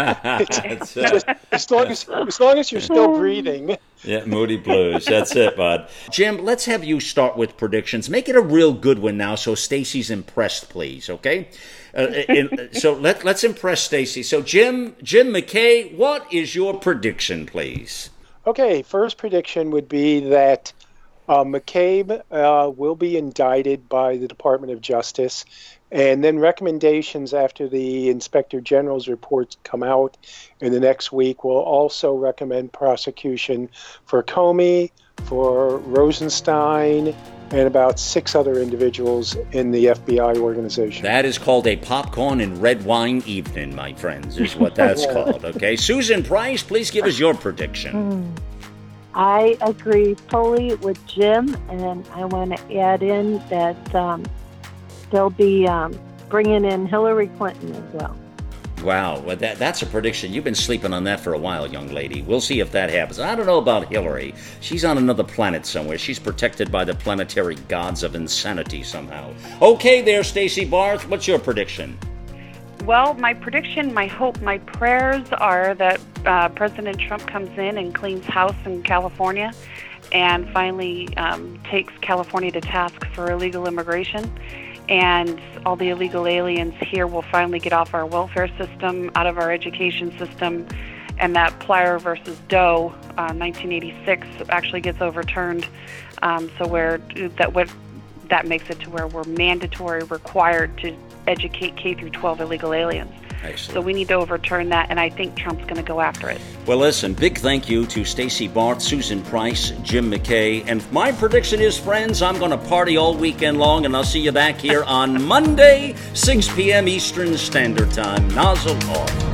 That's it. Just, as long as as long as you're still breathing. Yeah, Moody Blues. That's it, bud. Jim, let's have you start with predictions. Make it a real good one now, so Stacy's impressed, please. Okay. Uh, and, so let let's impress Stacy. So Jim, Jim McKay, what is your prediction, please? Okay, first prediction would be that uh, McCabe uh, will be indicted by the Department of Justice, and then recommendations after the Inspector General's reports come out in the next week will also recommend prosecution for Comey, for Rosenstein, and about six other individuals in the F B I organization. That is called a popcorn and red wine evening, my friends, is what that's called. Okay, Susan Price, please give us your prediction. I agree fully with Jim, and I want to add in that um, they'll be um, bringing in Hillary Clinton as well. Wow, well, that, that's a prediction. You've been sleeping on that for a while, young lady. We'll see if that happens. I don't know about Hillary. She's on another planet somewhere. She's protected by the planetary gods of insanity somehow. Okay there, Stacy Barth. What's your prediction? Well, my prediction, my hope, my prayers are that uh, President Trump comes in and cleans house in California and finally um, takes California to task for illegal immigration. And all the illegal aliens here will finally get off our welfare system, out of our education system, and that Plyer versus Doe, uh, nineteen eighty-six, actually gets overturned. Um, so where that what that makes it to where we're mandatory, required to educate K through twelve illegal aliens. Excellent. So we need to overturn that, and I think Trump's going to go after it. Well, listen, big thank you to Stacy Barth, Susan Price, Jim McKay. And my prediction is, friends, I'm going to party all weekend long, and I'll see you back here on Monday, six p.m. Eastern Standard Time. Nozzle off.